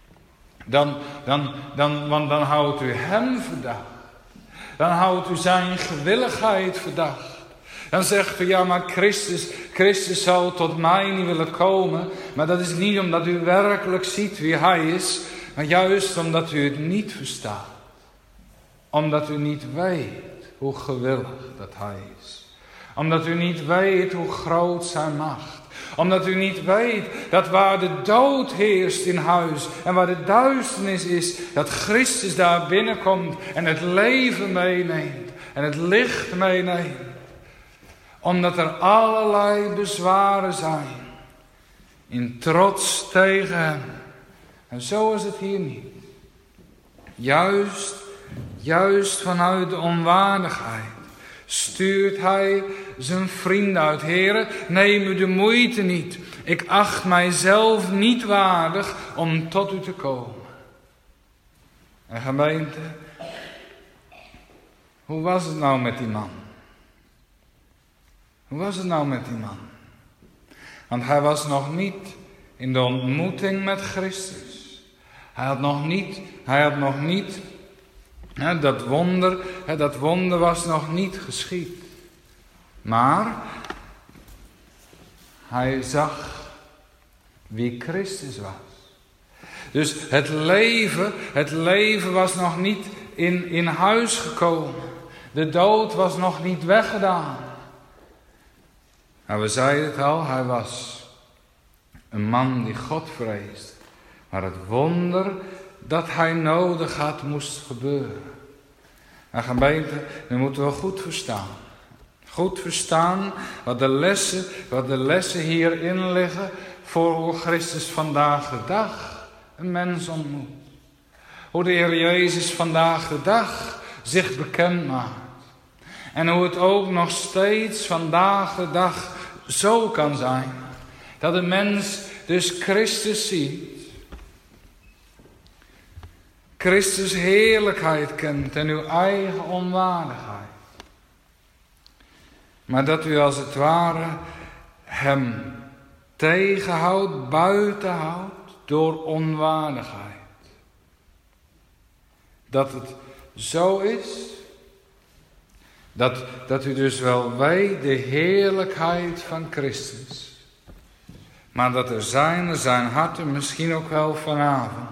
Want dan houdt u hem verdacht. Dan houdt u zijn gewilligheid verdacht. Dan zegt u, ja, maar Christus zou tot mij niet willen komen. Maar dat is niet omdat u werkelijk ziet wie hij is. Maar juist omdat u het niet verstaat. Omdat u niet weet hoe gewillig dat hij is. Omdat u niet weet hoe groot zijn macht. Omdat u niet weet dat waar de dood heerst in huis en waar de duisternis is, dat Christus daar binnenkomt en het leven meeneemt en het licht meeneemt. Omdat er allerlei bezwaren zijn in trots tegen hem. En zo is het hier niet. Juist vanuit de onwaardigheid stuurt hij zijn vrienden uit. Heren, neem u de moeite niet. Ik acht mijzelf niet waardig om tot u te komen. En gemeente, hoe was het nou met die man? Hoe was het nou met die man? Want hij was nog niet in de ontmoeting met Christus. Hij had nog niet dat wonder was nog niet geschied. Maar hij zag wie Christus was. Dus het leven was nog niet in huis gekomen. De dood was nog niet weggedaan. Nou, we zeiden het al, hij was een man die God vreesde. Maar het wonder dat hij nodig had, moest gebeuren. En gemeente, dat moeten we goed verstaan. Goed verstaan wat de lessen hierin liggen voor hoe Christus vandaag de dag een mens ontmoet. Hoe de Heer Jezus vandaag de dag zich bekend maakt. En hoe het ook nog steeds vandaag de dag zo kan zijn. Dat de mens dus Christus ziet. Christus heerlijkheid kent en uw eigen onwaardigheid. Maar dat u als het ware hem tegenhoudt, buitenhoudt door onwaardigheid. Dat het zo is, dat u dus wel weet de heerlijkheid van Christus. Maar dat er zijn harten misschien ook wel vanavond.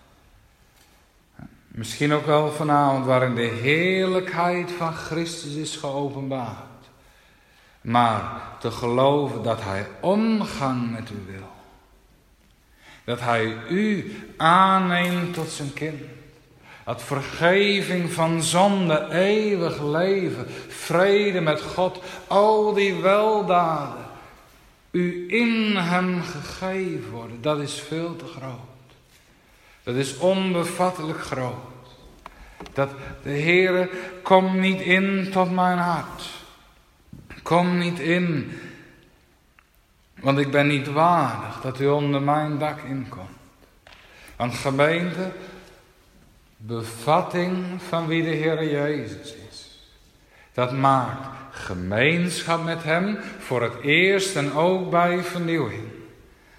Misschien ook wel vanavond waarin de heerlijkheid van Christus is geopenbaard. Maar te geloven dat hij omgang met u wil. Dat hij u aanneemt tot zijn kind. Dat vergeving van zonde, eeuwig leven, vrede met God, al die weldaden u in hem gegeven worden. Dat is veel te groot. Dat is onbevattelijk groot. Dat de Heere, kom niet in tot mijn hart. Kom niet in, want ik ben niet waardig dat u onder mijn dak inkomt. Want gemeente, bevatting van wie de Heer Jezus is. Dat maakt gemeenschap met hem voor het eerst en ook bij vernieuwing.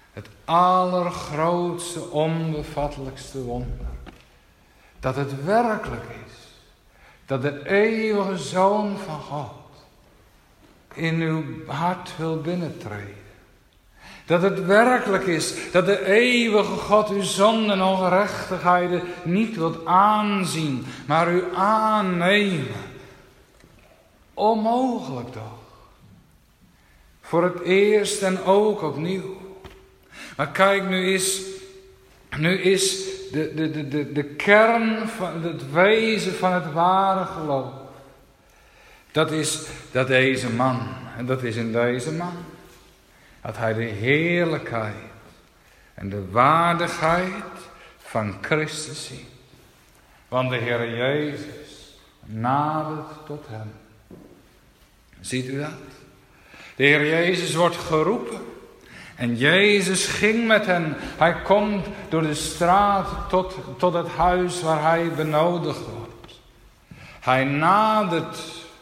Het allergrootste, onbevattelijkste wonder. Dat het werkelijk is. Dat de eeuwige Zoon van God in uw hart wil binnentreden. Dat het werkelijk is dat de eeuwige God uw zonden en ongerechtigheden niet wilt aanzien, maar u aannemen. Onmogelijk toch? Voor het eerst en ook opnieuw. Maar kijk, nu is de kern van het wezen van het ware geloof. Dat is dat deze man, en dat is in deze man, dat hij de heerlijkheid en de waardigheid van Christus ziet. Want de Heer Jezus nadert tot hem. Ziet u dat? De Heer Jezus wordt geroepen. En Jezus ging met hen. Hij komt door de straat tot het huis waar hij benodigd wordt. Hij nadert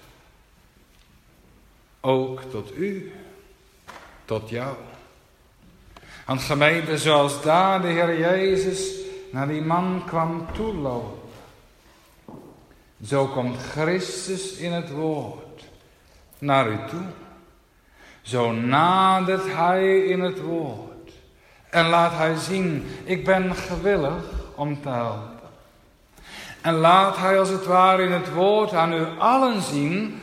ook tot u. Tot jou. Want gemeente, zoals daar de Heer Jezus naar die man kwam toelopen. Zo komt Christus in het woord naar u toe. Zo nadert hij in het woord. En laat hij zien, ik ben gewillig om te helpen. En laat hij als het ware in het woord aan u allen zien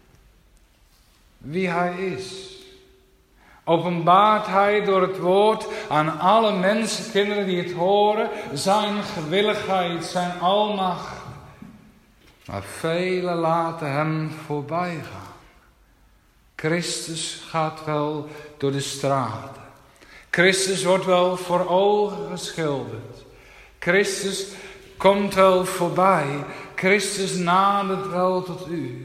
wie hij is. Openbaart hij door het woord aan alle mensen, kinderen die het horen, zijn gewilligheid, zijn almacht. Maar velen laten hem voorbij gaan. Christus gaat wel door de straten. Christus wordt wel voor ogen geschilderd. Christus komt wel voorbij. Christus nadert wel tot u.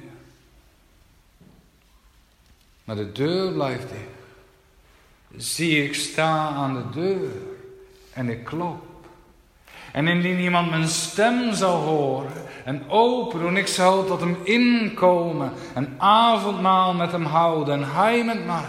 Maar de deur blijft dicht. Zie, ik sta aan de deur en ik klop. En indien iemand mijn stem zal horen en open doen, ik zal tot hem inkomen, een avondmaal met hem houden en hij met mij.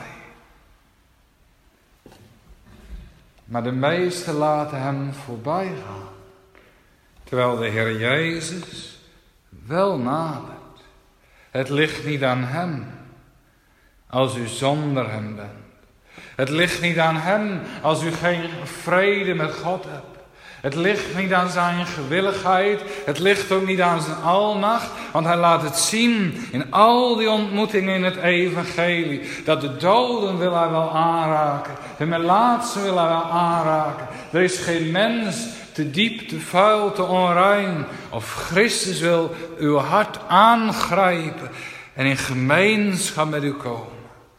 Maar de meesten laten hem voorbij gaan, terwijl de Heer Jezus wel nadert. Het ligt niet aan hem als u zonder hem bent. Het ligt niet aan hem als u geen vrede met God hebt. Het ligt niet aan zijn gewilligheid. Het ligt ook niet aan zijn almacht. Want hij laat het zien in al die ontmoetingen in het evangelie. Dat de doden wil hij wel aanraken. De melaatsen wil hij wel aanraken. Er is geen mens te diep, te vuil, te onrein. Of Christus wil uw hart aangrijpen. En in gemeenschap met u komen.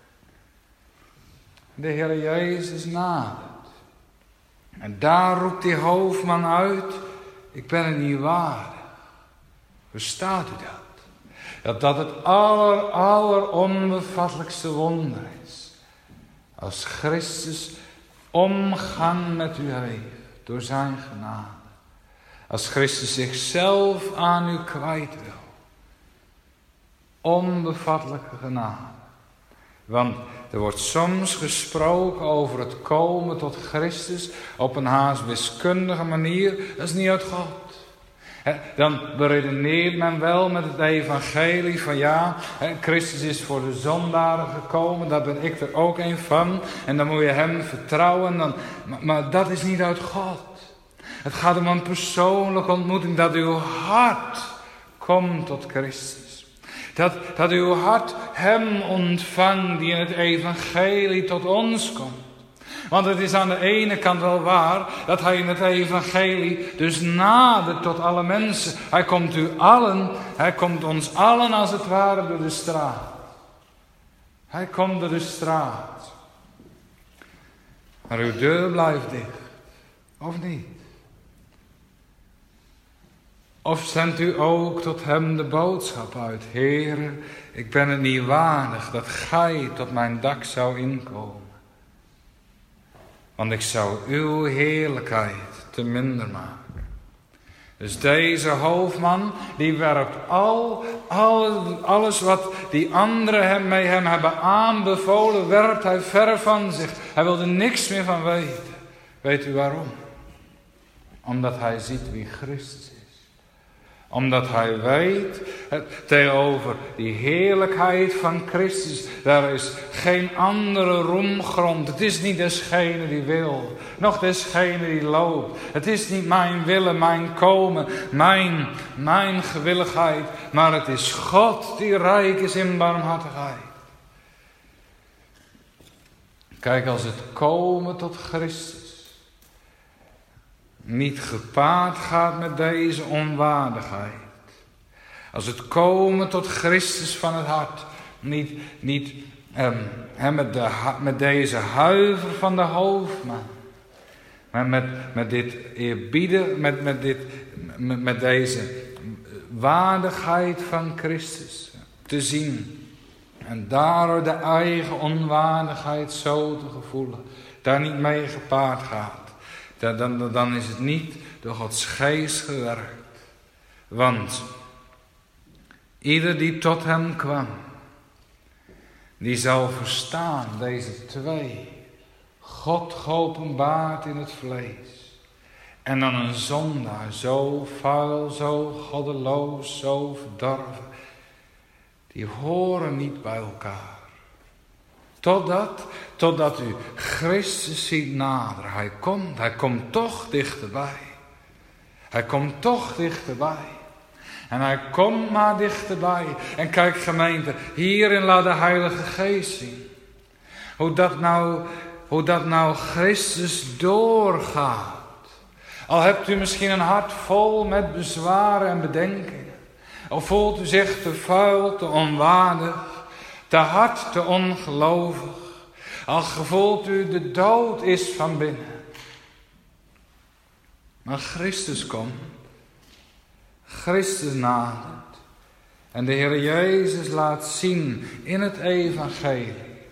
De Heer Jezus nadert. En daar roept die hoofdman uit, ik ben het niet waardig. Verstaat u dat? Dat het aller onbevattelijkste wonder is. Als Christus omgang met u heeft, door zijn genade. Als Christus zichzelf aan u kwijt wil. Onbevattelijke genade. Want er wordt soms gesproken over het komen tot Christus op een haast wiskundige manier. Dat is niet uit God. Dan beredeneert men wel met het evangelie van ja, Christus is voor de zondaren gekomen, daar ben ik er ook een van. En dan moet je hem vertrouwen. Maar dat is niet uit God. Het gaat om een persoonlijke ontmoeting, dat uw hart komt tot Christus. Dat uw hart hem ontvangt die in het evangelie tot ons komt. Want het is aan de ene kant wel waar dat hij in het evangelie dus nadert tot alle mensen. Hij komt u allen, hij komt ons allen als het ware door de straat. Hij komt door de straat. Maar uw deur blijft dicht. Of niet? Of zendt u ook tot hem de boodschap uit. Heere, ik ben het niet waardig dat gij tot mijn dak zou inkomen. Want ik zou uw heerlijkheid te minder maken. Dus deze hoofdman, die werpt alles wat die anderen hem hebben aanbevolen, werpt hij ver van zich. Hij wil er niks meer van weten. Weet u waarom? Omdat hij ziet wie Christus is. Omdat hij weet, tegenover die heerlijkheid van Christus, daar is geen andere roemgrond. Het is niet desgene die wil, noch desgene die loopt. Het is niet mijn willen, mijn komen, mijn gewilligheid, maar het is God die rijk is in barmhartigheid. Kijk, als het komen tot Christus niet gepaard gaat met deze onwaardigheid. Als het komen tot Christus van het hart niet met deze huiver van de hoofdman. Maar met dit eerbieden, met deze waardigheid van Christus te zien. En daardoor de eigen onwaardigheid zo te gevoelen. Daar niet mee gepaard gaat. Dan is het niet door Gods geest gewerkt. Want ieder die tot hem kwam, die zal verstaan, deze twee. God geopenbaard in het vlees. En dan een zondaar, zo vuil, zo goddeloos, zo verdorven. Die horen niet bij elkaar. Totdat u Christus ziet naderen. Hij komt toch dichterbij. Hij komt toch dichterbij. En hij komt maar dichterbij. En kijk gemeente, hierin laat de Heilige Geest zien. Hoe dat nou Christus doorgaat. Al hebt u misschien een hart vol met bezwaren en bedenkingen. Of voelt u zich te vuil, te onwaardig. Te hard, te ongelovig. Al gevoelt u de dood is van binnen. Maar Christus komt. Christus nadert. En de Heer Jezus laat zien in het evangelie.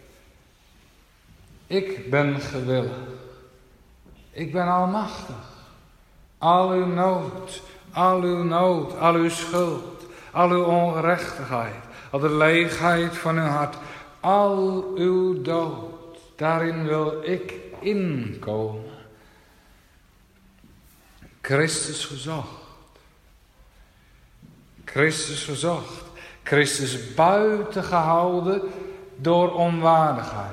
Ik ben gewillig. Ik ben almachtig. Al uw nood, al uw schuld, al uw ongerechtigheid, al de leegheid van uw hart, al uw dood. Daarin wil ik inkomen. Christus gezocht. Christus gezocht. Christus buiten gehouden door onwaardigheid.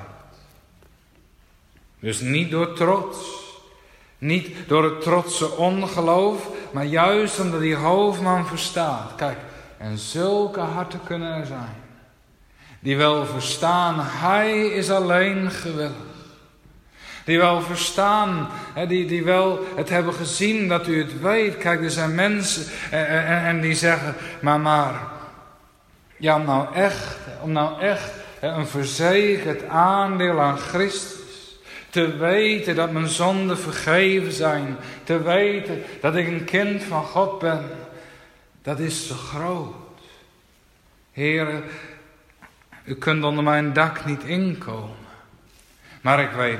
Dus niet door trots. Niet door het trotse ongeloof. Maar juist omdat die hoofdman verstaat. Kijk, en zulke harten kunnen er zijn. Die wel verstaan, hij is alleen gewillig. Die wel verstaan, die wel het hebben gezien dat u het weet. Kijk, er zijn mensen en die zeggen, maar ja, om nou echt een verzekerd aandeel aan Christus. Te weten dat mijn zonden vergeven zijn. Te weten dat ik een kind van God ben. Dat is te groot. Heere, u kunt onder mijn dak niet inkomen. Maar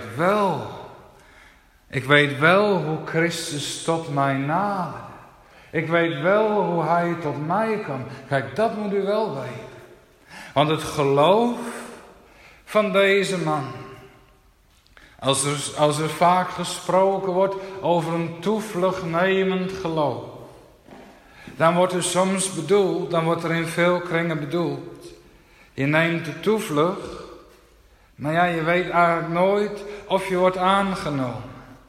ik weet wel hoe Christus tot mij naderde. Ik weet wel hoe hij tot mij kwam. Kijk, dat moet u wel weten. Want het geloof van deze man. Als er vaak gesproken wordt over een toevluchtnemend geloof. Dan wordt er soms bedoeld, dan wordt er in veel kringen bedoeld. Je neemt de toevlucht. Maar ja, je weet eigenlijk nooit of je wordt aangenomen.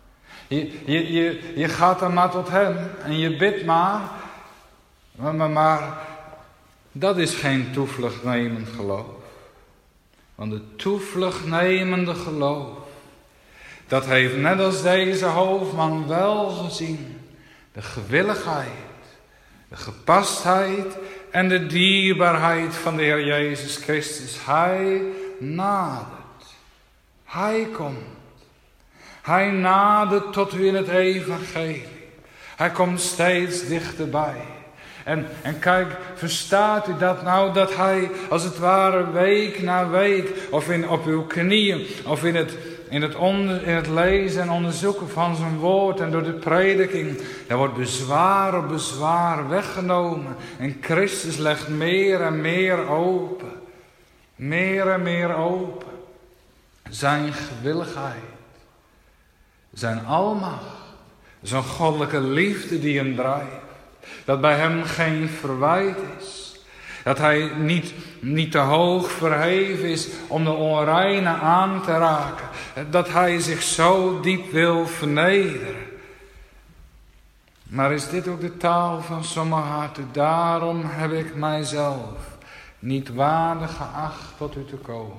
Je gaat dan maar tot hem en je bidt maar. Maar dat is geen toevluchtnemend geloof. Want het toevluchtnemende geloof, dat heeft net als deze hoofdman wel gezien. De gewilligheid, de gepastheid en de dierbaarheid van de Heer Jezus Christus. Hij nadert. Hij komt. Hij nadert tot u in het evangelie. Hij komt steeds dichterbij. En kijk, verstaat u dat nou, dat hij als het ware week na week, of op uw knieën, of in het lezen en onderzoeken van zijn woord en door de prediking, daar wordt bezwaar op bezwaar weggenomen. En Christus legt meer en meer open. Meer en meer open. Zijn gewilligheid. Zijn almacht. Zijn goddelijke liefde die hem drijft. Dat bij hem geen verwijt is. Dat hij niet te hoog verheven is om de onreine aan te raken. Dat hij zich zo diep wil vernederen. Maar is dit ook de taal van sommige harten? Daarom heb ik mijzelf niet waardig geacht tot u te komen.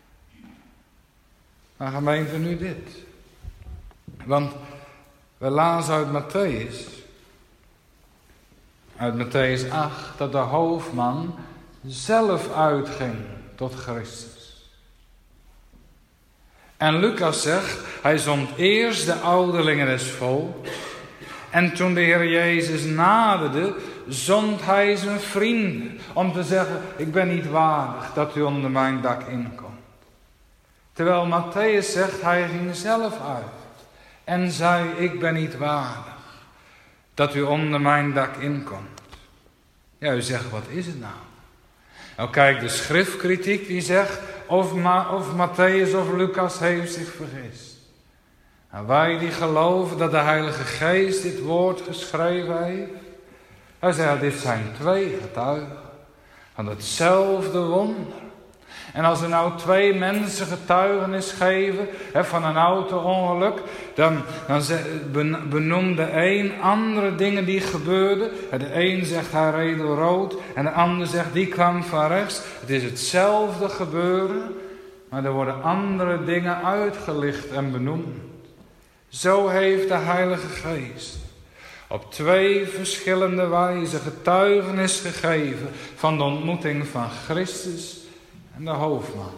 Maar gemeente, nu dit. Want we lazen uit Mattheüs 8, dat de hoofdman zelf uitging tot Christus. En Lucas zegt, hij zond eerst de ouderlingen des volks. En toen de Heer Jezus naderde, zond hij zijn vrienden om te zeggen, ik ben niet waardig dat u onder mijn dak inkomt. Terwijl Mattheüs zegt, hij ging zelf uit en zei, ik ben niet waardig dat u onder mijn dak inkomt. Ja, u zegt, wat is het nou? Nou kijk, de schriftkritiek die zegt, of Mattheüs of Lucas heeft zich vergist. En wij die geloven dat de Heilige Geest dit woord geschreven heeft. Hij zegt, dit zijn twee getuigen van hetzelfde wonder. En als er nou twee mensen getuigenis geven van een auto-ongeluk, dan benoemt de een andere dingen die gebeurden. De een zegt hij reed door rood en de ander zegt die kwam van rechts. Het is hetzelfde gebeuren, maar er worden andere dingen uitgelicht en benoemd. Zo heeft de Heilige Geest op twee verschillende wijzen getuigenis gegeven van de ontmoeting van Christus en de hoofdman.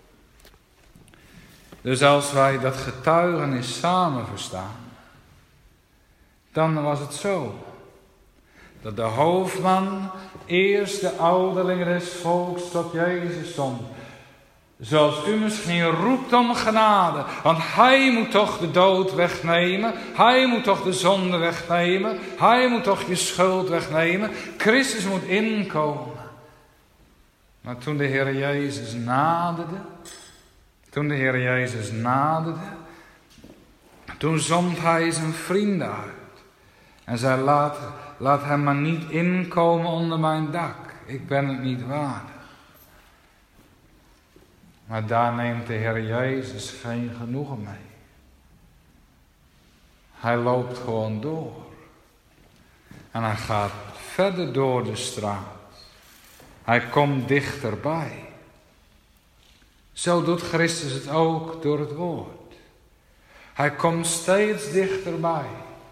Dus als wij dat getuigenis samen verstaan, dan was het zo dat de hoofdman eerst de ouderlingen des volks tot Jezus zond. Zoals u misschien roept om genade. Want hij moet toch de dood wegnemen. Hij moet toch de zonde wegnemen. Hij moet toch je schuld wegnemen. Christus moet inkomen. Maar toen de Heer Jezus naderde. Toen zond hij zijn vrienden uit. En zei, laat hem maar niet inkomen onder mijn dak. Ik ben het niet waardig. Maar daar neemt de Heer Jezus geen genoegen mee. Hij loopt gewoon door. En hij gaat verder door de straat. Hij komt dichterbij. Zo doet Christus het ook door het woord. Hij komt steeds dichterbij.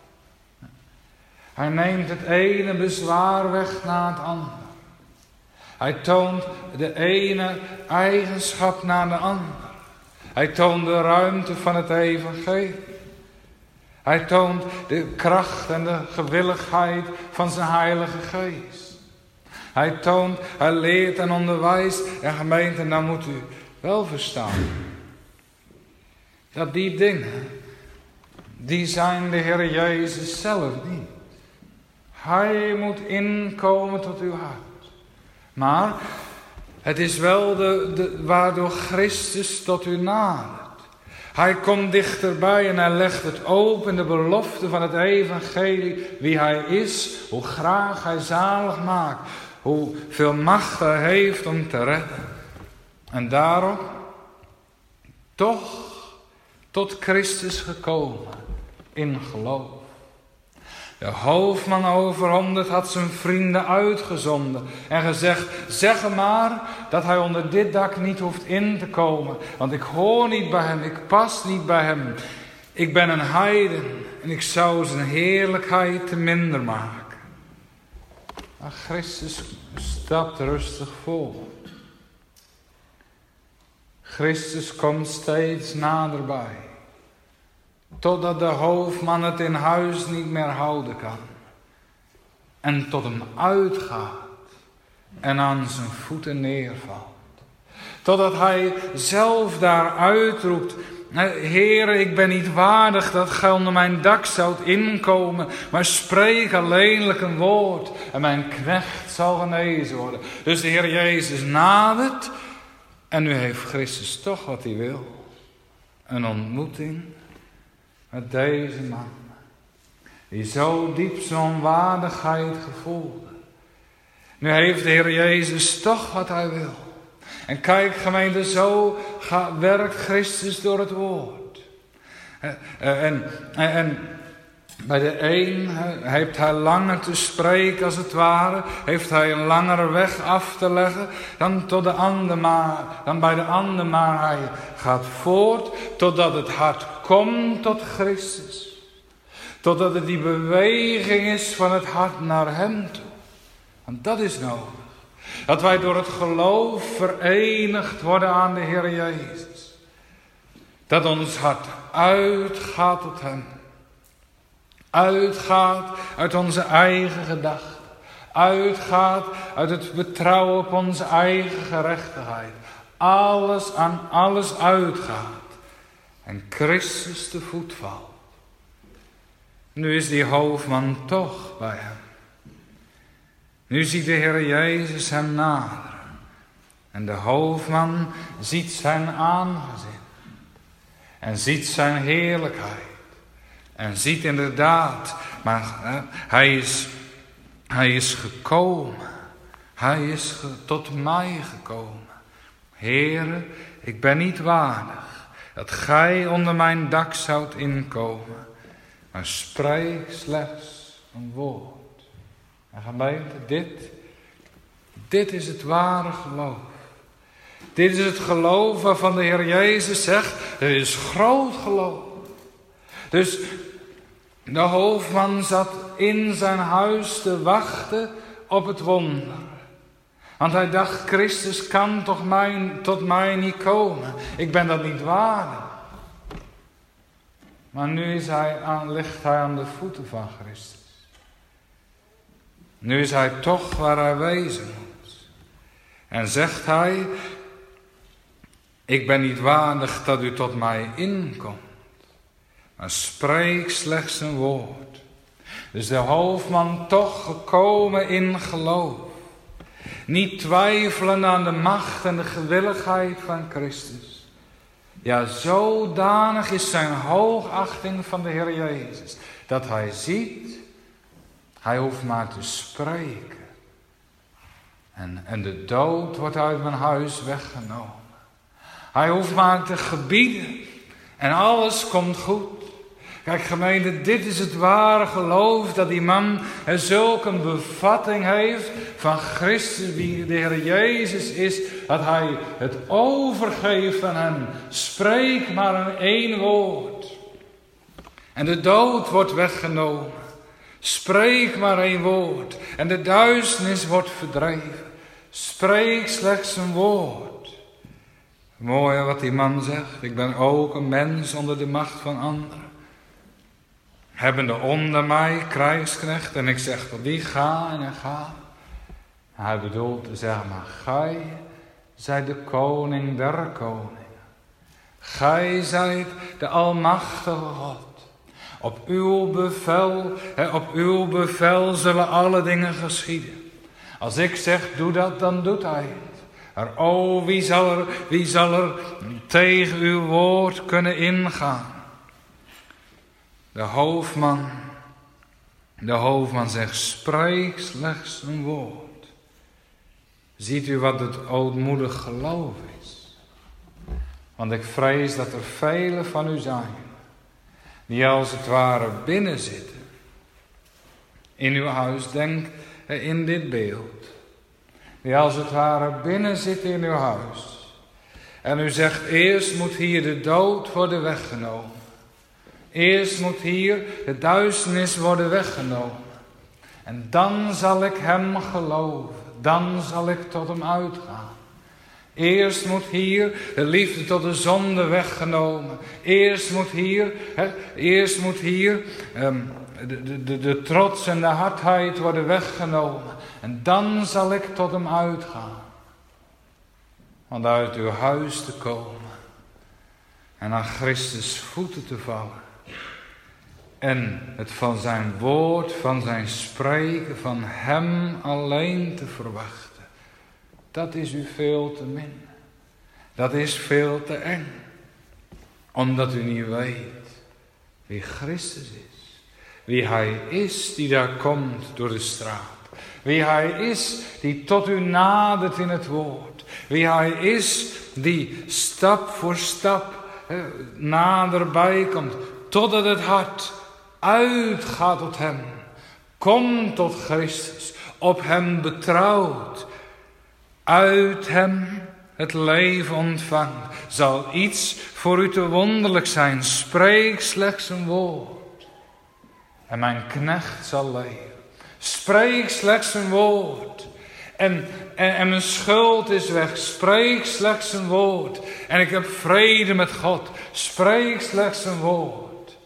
Hij neemt het ene bezwaar weg na het andere. Hij toont de ene eigenschap naar de ander. Hij toont de ruimte van het evangelie. Hij toont de kracht en de gewilligheid van zijn Heilige Geest. Hij leert en onderwijst. En gemeente, dan moet u wel verstaan. Dat die dingen, die zijn de Heer Jezus zelf niet. Hij moet inkomen tot uw hart. Maar het is wel waardoor Christus tot u nadert. Hij komt dichterbij en hij legt het open, de belofte van het evangelie, wie hij is, hoe graag hij zalig maakt, hoe veel macht hij heeft om te redden. En daarom toch tot Christus gekomen in geloof. De hoofdman over 100 had zijn vrienden uitgezonden en gezegd, zeg hem maar dat hij onder dit dak niet hoeft in te komen. Want ik hoor niet bij hem, ik pas niet bij hem. Ik ben een heiden en ik zou zijn heerlijkheid te minder maken. Maar Christus stapt rustig voort. Christus komt steeds naderbij. Totdat de hoofdman het in huis niet meer houden kan. En tot hem uitgaat. En aan zijn voeten neervalt. Totdat hij zelf daar uitroept: Heere, ik ben niet waardig dat gij onder mijn dak zoudt inkomen, maar spreek alleenlijk een woord en mijn knecht zal genezen worden. Dus de Heer Jezus nadert en nu heeft Christus toch wat hij wil. Een ontmoeting met deze man, die zo diep zijn onwaardigheid gevoelde. Nu heeft de Heer Jezus toch wat hij wil. En kijk gemeente, zo werkt Christus door het woord. En bij de een heeft hij langer te spreken als het ware. Heeft hij een langere weg af te leggen dan bij de ander. Maar hij gaat voort totdat het hart komt tot Christus. Totdat het die beweging is van het hart naar hem toe. Want dat is nodig. Dat wij door het geloof verenigd worden aan de Heer Jezus. Dat ons hart uitgaat tot hem. Uitgaat uit onze eigen gedachten. Uitgaat uit het betrouwen op onze eigen gerechtigheid. Alles aan alles uitgaat. En Christus te voet valt. Nu is die hoofdman toch bij hem. Nu ziet de Heer Jezus hem naderen. En de hoofdman ziet zijn aangezicht. En ziet zijn heerlijkheid. En ziet inderdaad, maar hij is gekomen. Hij is tot mij gekomen. Heere, ik ben niet waardig dat gij onder mijn dak zoudt inkomen. Maar spreek slechts een woord. En gemeente, dit is het ware geloof. Dit is het geloof waarvan de Heer Jezus zegt, er is groot geloof. Dus de hoofdman zat in zijn huis te wachten op het wonder. Want hij dacht, Christus kan toch tot mij niet komen. Ik ben dat niet waardig. Maar nu ligt hij aan de voeten van Christus. Nu is hij toch waar hij wezen moet. En zegt hij, ik ben niet waardig dat u tot mij inkomt. Maar spreek slechts een woord. Dus de hoofdman toch gekomen in geloof. Niet twijfelen aan de macht en de gewilligheid van Christus. Ja, zodanig is zijn hoogachting van de Heer Jezus. Dat hij ziet, hij hoeft maar te spreken. En de dood wordt uit mijn huis weggenomen. Hij hoeft maar te gebieden. En alles komt goed. Kijk gemeente, dit is het ware geloof. Dat die man zulk een bevatting heeft van Christus, wie de Heer Jezus is. Dat hij het overgeeft aan hem. Spreek maar een één woord. En de dood wordt weggenomen. Spreek maar één woord. En de duisternis wordt verdreven. Spreek slechts een woord. Mooi wat die man zegt. Ik ben ook een mens onder de macht van anderen. Hebbende onder mij krijgsknecht. En ik zeg tot die ga en ga. En hij bedoelt te zeggen, maar gij zijt de koning der koningen. Gij zijt de almachtige God. Op uw bevel zullen alle dingen geschieden. Als ik zeg, doe dat, dan doet hij het. Maar wie zal er tegen uw woord kunnen ingaan? De hoofdman zegt, spreek slechts een woord. Ziet u wat het ootmoedig geloof is? Want ik vrees dat er velen van u zijn, die als het ware binnen zitten. In uw huis, denk in dit beeld. Die als het ware binnen zitten in uw huis. En u zegt, eerst moet hier de dood worden weggenomen. Eerst moet hier de duisternis worden weggenomen. En dan zal ik hem geloven. Dan zal ik tot hem uitgaan. Eerst moet hier de liefde tot de zonde weggenomen. Eerst moet hier de trots en de hardheid worden weggenomen. En dan zal ik tot hem uitgaan. om uit uw huis te komen en aan Christus voeten te vallen. En het van zijn woord, van zijn spreken, van hem alleen te verwachten. Dat is u veel te min. Dat is veel te eng. Omdat u niet weet wie Christus is. Wie hij is die daar komt door de straat. Wie hij is die tot u nadert in het woord. Wie hij is die stap voor stap naderbij komt. Totdat het hart uitgaat tot hem. Kom tot Christus. Op hem betrouwt. Uit hem het leven ontvangt. Zal iets voor u te wonderlijk zijn. Spreek slechts een woord. En mijn knecht zal leven. Spreek slechts een woord. En mijn schuld is weg. Spreek slechts een woord. En ik heb vrede met God. Spreek slechts een woord.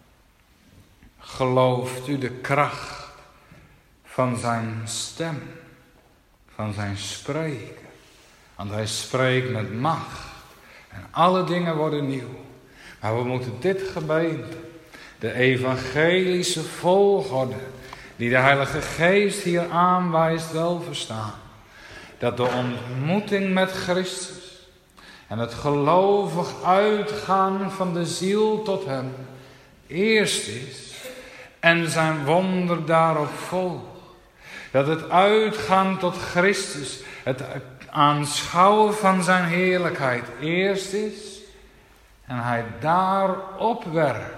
Gelooft u de kracht van zijn stem. Van zijn spreken. Want hij spreekt met macht. En alle dingen worden nieuw. Maar we moeten dit gemeente. De evangelische volgorde. Die de Heilige Geest hier aanwijst wel verstaan. Dat de ontmoeting met Christus. En het gelovig uitgaan van de ziel tot hem. Eerst is. En zijn wonder daarop volgt. Dat het uitgaan tot Christus. Het aanschouwen van zijn heerlijkheid eerst is. En hij daarop werkt.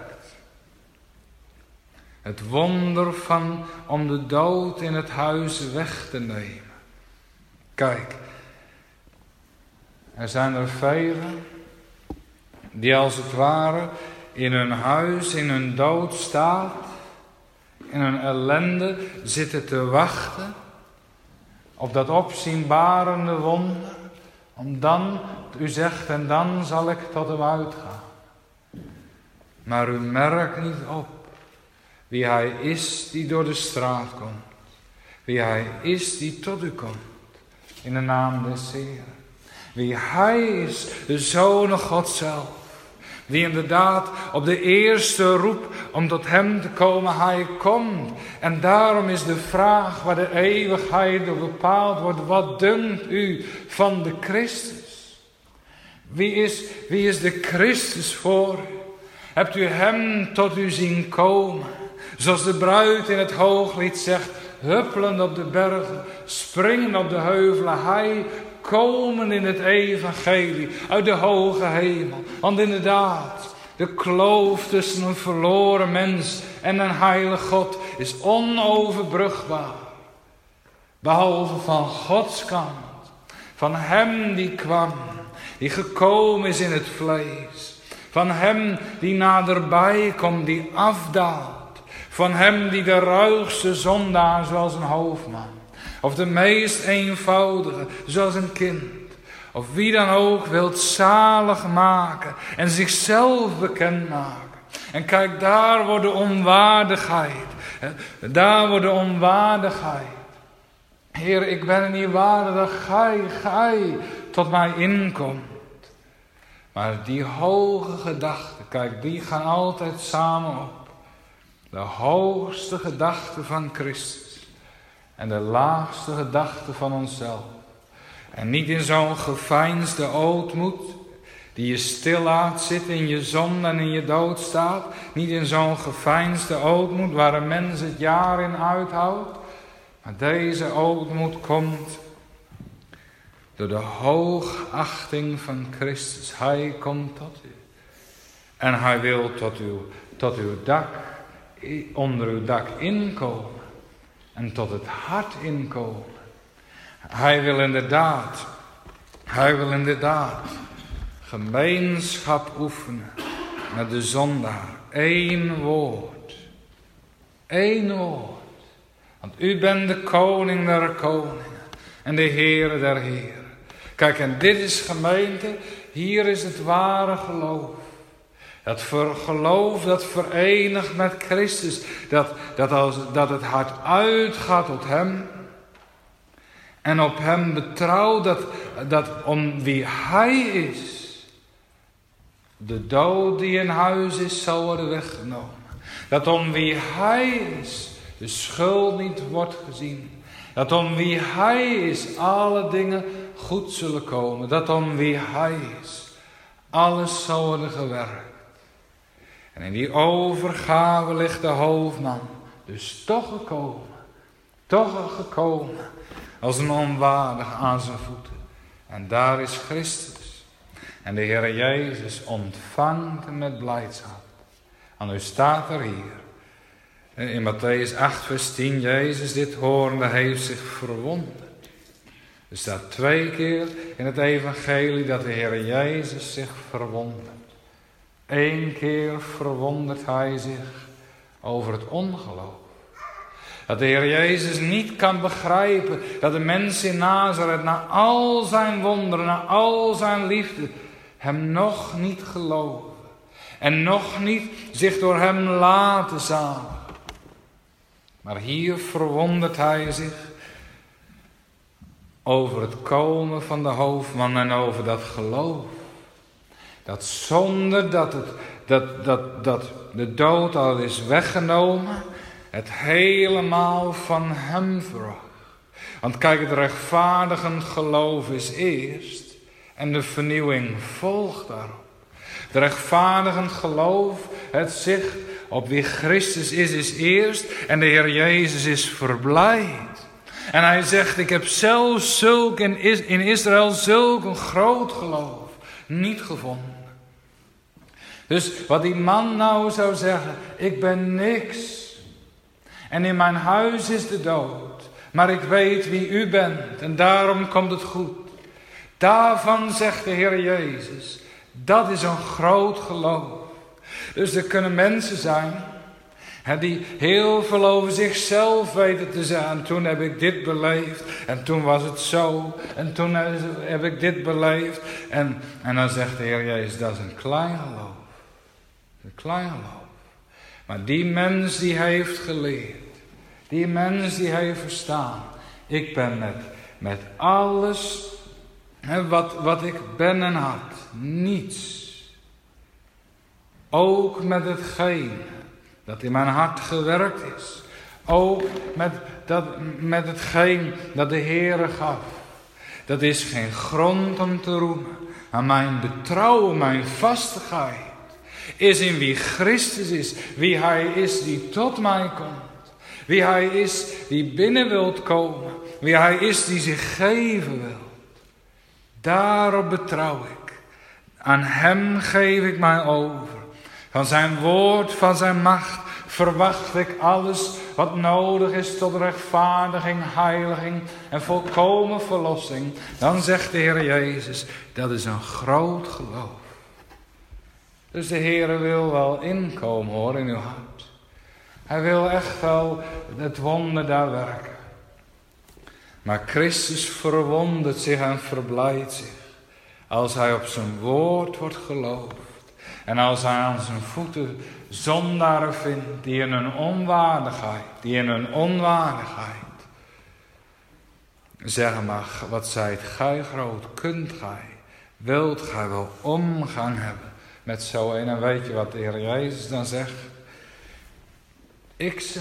Het wonder van om de dood in het huis weg te nemen. Kijk, er zijn er velen die als het ware in hun huis, in hun doodstaat, in hun ellende zitten te wachten op dat opzienbarende wonder. Om dan, u zegt, en dan zal ik tot hem uitgaan. Maar u merkt niet op. Wie hij is die door de straat komt. Wie hij is die tot u komt. In de naam des Heeren. Wie hij is, de Zoon God zelf. Die inderdaad op de eerste roep om tot hem te komen, hij komt. En daarom is de vraag waar de eeuwigheid door bepaald wordt. Wat dunkt u van de Christus? Wie is de Christus voor u? Hebt u hem tot u zien komen? Zoals de bruid in het hooglied zegt, huppelend op de bergen, springen op de heuvelen, hij komen in het evangelie uit de hoge hemel. Want inderdaad, de kloof tussen een verloren mens en een heilige God is onoverbrugbaar. Behalve van Gods kant, van hem die kwam, die gekomen is in het vlees. Van hem die naderbij komt, die afdaalt. Van hem die de ruigste zondaar zoals een hoofdman. Of de meest eenvoudige zoals een kind. Of wie dan ook wilt zalig maken. En zichzelf bekend maken. En kijk, daar wordt de onwaardigheid. Daar wordt de onwaardigheid. Heer, ik ben er niet waardig dat gij tot mij inkomt. Maar die hoge gedachten, kijk, die gaan altijd samen op. De hoogste gedachte van Christus. En de laagste gedachte van onszelf. En niet in zo'n geveinsde ootmoed. Die je stil laat zitten in je zonde en in je dood staat. Niet in zo'n geveinsde ootmoed waar een mens het jaar in uithoudt. Maar deze ootmoed komt door de hoogachting van Christus. Hij komt tot u. En hij wil tot uw dak, onder uw dak inkomen. En tot het hart inkomen. Hij wil inderdaad gemeenschap oefenen met de zondaar. Eén woord. Want u bent de koning der koningen en de Heere der heren. Kijk, en dit is gemeente, hier is het ware geloof. Dat geloof dat verenigt met Christus. Dat het hart uitgaat tot hem. En op hem betrouw dat om wie hij is, de dood die in huis is zal worden weggenomen. Dat om wie hij is, de schuld niet wordt gezien. Dat om wie hij is, alle dingen goed zullen komen. Dat om wie hij is, alles zal worden gewerkt. En in die overgave ligt de hoofdman dus toch gekomen als een onwaardig aan zijn voeten. En daar is Christus. En de Heer Jezus ontvangt hem met blijdschap. En nu staat er hier, in Mattheüs 8 vers 10, Jezus dit horende heeft zich verwonderd. Er staat 2 keer in het evangelie dat de Heer Jezus zich verwondert. 1 keer verwondert hij zich over het ongeloof. Dat de Heer Jezus niet kan begrijpen dat de mensen in Nazareth na al zijn wonderen, na al zijn liefde, hem nog niet geloven. En nog niet zich door hem laten zaligen. Maar hier verwondert hij zich over het komen van de hoofdman en over dat geloof. Dat zonder dat de dood al is weggenomen, het helemaal van hem verwacht. Want kijk, het rechtvaardigend geloof is eerst en de vernieuwing volgt daarop. Het rechtvaardigend geloof, het zicht op wie Christus is eerst en de Heer Jezus is verblijd. En hij zegt, ik heb zelfs in Israël zulk een groot geloof niet gevonden. Dus wat die man nou zou zeggen, ik ben niks. En in mijn huis is de dood. Maar ik weet wie u bent en daarom komt het goed. Daarvan zegt de Heer Jezus, dat is een groot geloof. Dus er kunnen mensen zijn die heel veel over zichzelf weten te zeggen. En toen heb ik dit beleefd. En toen was het zo. En toen heb ik dit beleefd. En dan zegt de Heer Jezus, dat is een klein geloof. Een klein geloof. Maar die mens die heeft geleerd. Die mens die heeft verstaan. Ik ben met alles wat ik ben en had. Niets. Ook met hetgeen dat in mijn hart gewerkt is. Ook met hetgeen dat de Heere gaf. Dat is geen grond om te roemen. Maar mijn betrouwen, mijn vastigheid is in wie Christus is. Wie hij is die tot mij komt. Wie hij is die binnen wilt komen. Wie hij is die zich geven wil. Daarop betrouw ik. Aan hem geef ik mij over. Van zijn woord, van zijn macht verwacht ik alles wat nodig is tot rechtvaardiging, heiliging en volkomen verlossing. Dan zegt de Heer Jezus, dat is een groot geloof. Dus de Heer wil wel inkomen hoor in uw hart. Hij wil echt wel het wonder daar werken. Maar Christus verwondert zich en verblijdt zich als hij op zijn woord wordt geloofd. En als hij aan zijn voeten zondaren vindt die in hun onwaardigheid zeggen, maar wat zijt gij groot, kunt gij, wilt gij wel omgang hebben met zo een. En weet je wat de Heer Jezus dan zegt? Ik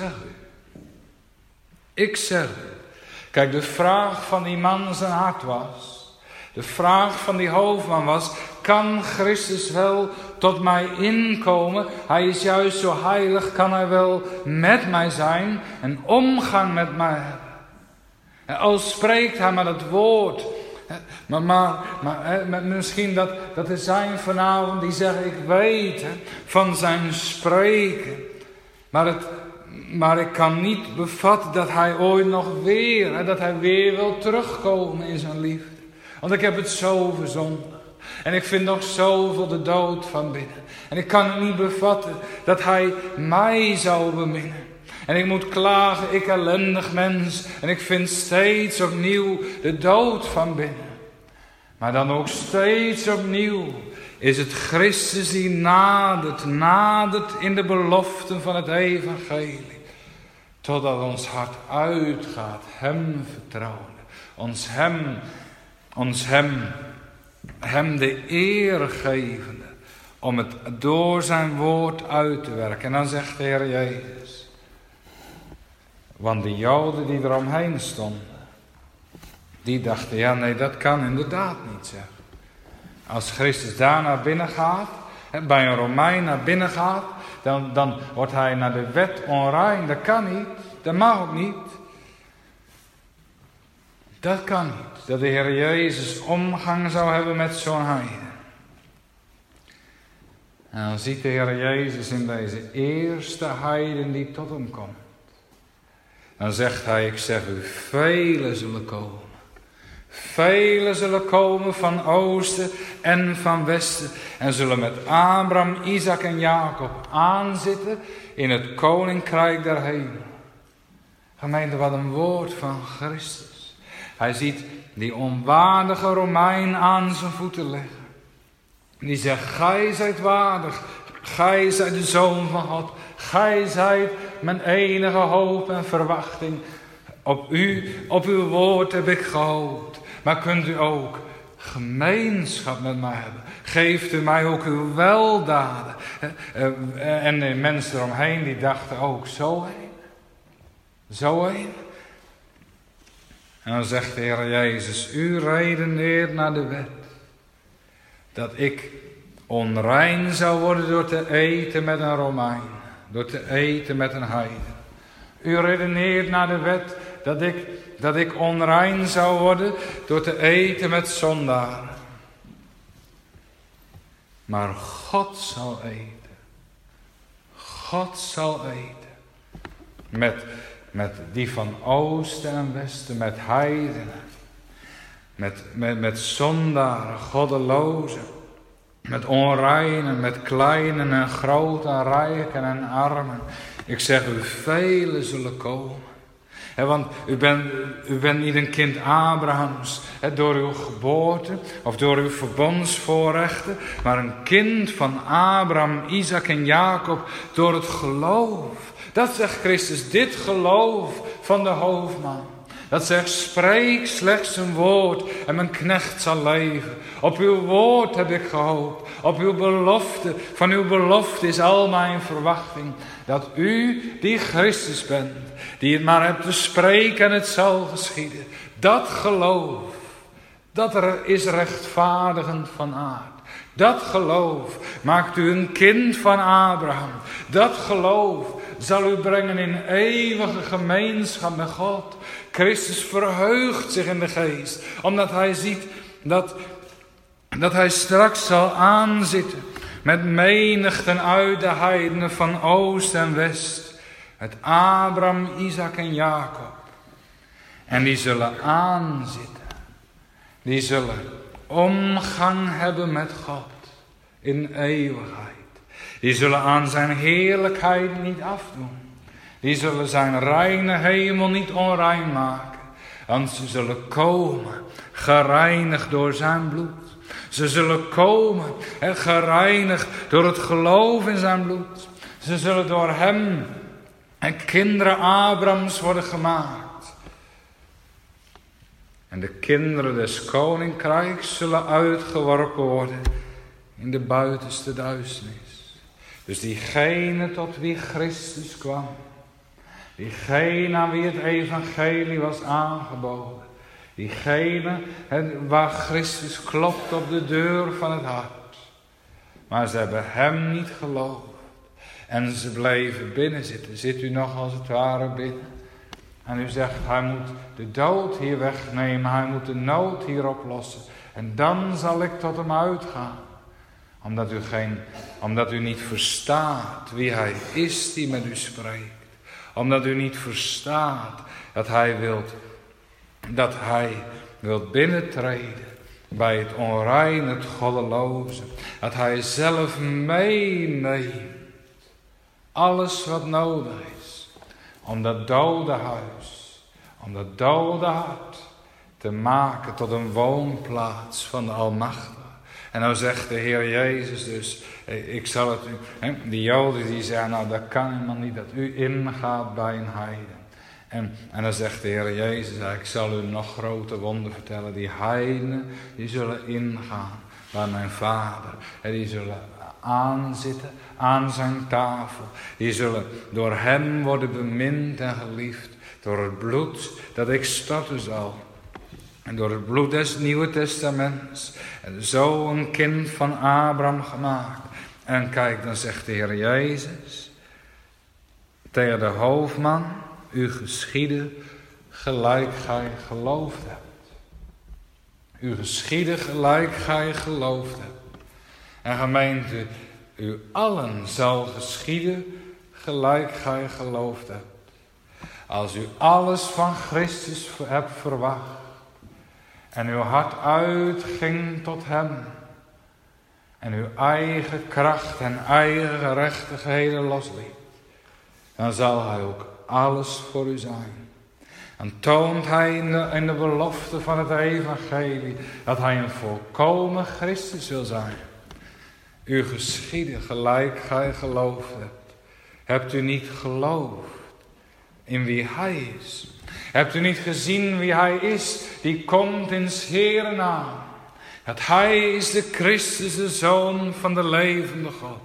zeg u. Kijk, de vraag van die man zijn hart was, de vraag van die hoofdman was, kan Christus wel tot mij inkomen? Hij is juist zo heilig, kan hij wel met mij zijn en omgang met mij hebben? En als spreekt hij maar het woord. Maar misschien dat er zijn vanavond die zeggen, ik weet van zijn spreken. Maar ik kan niet bevatten dat hij ooit nog weer, dat hij weer wil terugkomen in zijn liefde. Want ik heb het zo verzondigd. En ik vind nog zoveel de dood van binnen. En ik kan het niet bevatten dat hij mij zou beminnen. En ik moet klagen, ik ellendig mens. En ik vind steeds opnieuw de dood van binnen. Maar dan ook steeds opnieuw is het Christus die nadert in de beloften van het evangelie. Totdat ons hart uitgaat, hem vertrouwen. ons hem de eer gevende om het door zijn woord uit te werken. En dan zegt de Heer Jezus, want de Joden die eromheen stonden, die dachten, ja nee, dat kan inderdaad niet zeggen. Als Christus daar naar binnen gaat, bij een Romein naar binnen gaat, dan wordt hij naar de wet onrein. Dat kan niet, dat mag ook niet. Dat kan niet, dat de Heer Jezus omgang zou hebben met zo'n heiden. En dan ziet de Heer Jezus in deze eerste heiden die tot hem komt. Dan zegt hij, ik zeg u, velen zullen komen. Velen zullen komen van oosten en van westen. En zullen met Abraham, Isaac en Jacob aanzitten in het koninkrijk der hemel. Gemeente, wat een woord van Christus. Hij ziet die onwaardige Romein aan zijn voeten liggen. Die zegt, gij zijt waardig. Gij zijt de Zoon van God. Gij zijt mijn enige hoop en verwachting. Op uw woord heb ik gehoopt. Maar kunt u ook gemeenschap met mij hebben? Geeft u mij ook uw weldaden? En de mensen eromheen die dachten ook, zo heen. Zo heen. En dan zegt de Heer Jezus, u redeneert naar de wet. Dat ik onrein zou worden door te eten met een Romein. Door te eten met een heiden. U redeneert naar de wet dat ik onrein zou worden door te eten met zondaren. Maar God zal eten. God zal eten. Met die van oosten en westen, met heidenen. Met zondaren, goddelozen. Met onreinen, met kleinen en groten, rijken en armen. Ik zeg u, velen zullen komen. Want u bent niet een kind Abrahams door uw geboorte of door uw verbondsvoorrechten, maar een kind van Abraham, Isaac en Jacob door het geloof. Dat zegt Christus, dit geloof van de hoofdman. Dat zegt, spreek slechts een woord en mijn knecht zal leven. Op uw woord heb ik gehoopt. Op uw belofte, van uw belofte is al mijn verwachting. Dat u die Christus bent, die het maar hebt te spreken en het zal geschieden. Dat geloof, dat is rechtvaardigend van aard. Dat geloof maakt u een kind van Abraham. Dat geloof zal u brengen in eeuwige gemeenschap met God. Christus verheugt zich in de geest, omdat hij ziet dat hij straks zal aanzitten met menigten uit de heidenen van oost en west. Met Abraham, Isaac en Jacob. En die zullen aanzitten. Die zullen omgang hebben met God in eeuwigheid. Die zullen aan zijn heerlijkheid niet afdoen. Die zullen zijn reine hemel niet onrein maken. Want ze zullen komen, gereinigd door zijn bloed. Ze zullen komen, gereinigd door het geloof in zijn bloed. Ze zullen door hem en kinderen Abrahams worden gemaakt. En de kinderen des koninkrijks zullen uitgeworpen worden in de buitenste duisternis. Dus diegene tot wie Christus kwam. Diegene aan wie het evangelie was aangeboden. Diegene waar Christus klopt op de deur van het hart. Maar ze hebben hem niet geloofd. En ze bleven binnen zitten. Zit u nog als het ware binnen? En u zegt, hij moet de dood hier wegnemen. Hij moet de nood hier oplossen. En dan zal ik tot hem uitgaan. Omdat u niet verstaat wie hij is die met u spreekt. Omdat u niet verstaat dat hij wilt binnentreden bij het onrein, het goddeloze. Dat hij zelf meeneemt alles wat nodig is om dat dode huis, om dat dode hart te maken tot een woonplaats van de Almachtige. En nou zegt de Heer Jezus dus, ik zal het u, die Joden die zeggen, nou dat kan helemaal niet dat u ingaat bij een heiden. En dan zegt de Heer Jezus, ik zal u nog grote wonderen vertellen. Die heidenen, die zullen ingaan bij mijn Vader. En die zullen aanzitten aan zijn tafel. Die zullen door hem worden bemind en geliefd. Door het bloed dat ik storten zal. En door het bloed des Nieuwe Testaments. En zo een kind van Abraham gemaakt. En kijk, dan zegt de Heer Jezus tegen de hoofdman: u geschieden gelijk gij geloofd hebt. U geschieden gelijk gij geloofd hebt. En gemeente, u allen zal geschieden gelijk gij geloofd hebt. Als u alles van Christus hebt verwacht en uw hart uitging tot hem en uw eigen kracht en eigen gerechtigheden losliet, dan zal hij ook alles voor u zijn. Dan toont hij in de belofte van het evangelie dat hij een volkomen Christus wil zijn. U geschieden gelijk gij geloofd hebt. Hebt u niet geloofd in wie hij is? Hebt u niet gezien wie hij is die komt in 's Heeren naam? Dat hij is de Christus, de Zoon van de levende God.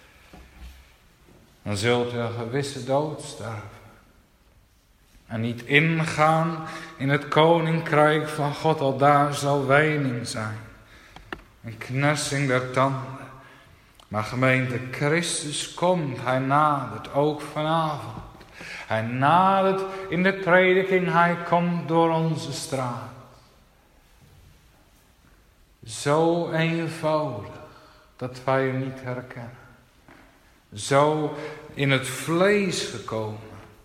Dan zult u een gewisse dood sterven. En niet ingaan in het koninkrijk van God, al daar zal wening zijn. Een knersing der tanden. Maar gemeente, Christus komt, hij nadert, ook vanavond. Hij nadert in de prediking, hij komt door onze straat. Zo eenvoudig dat wij hem niet herkennen. Zo in het vlees gekomen.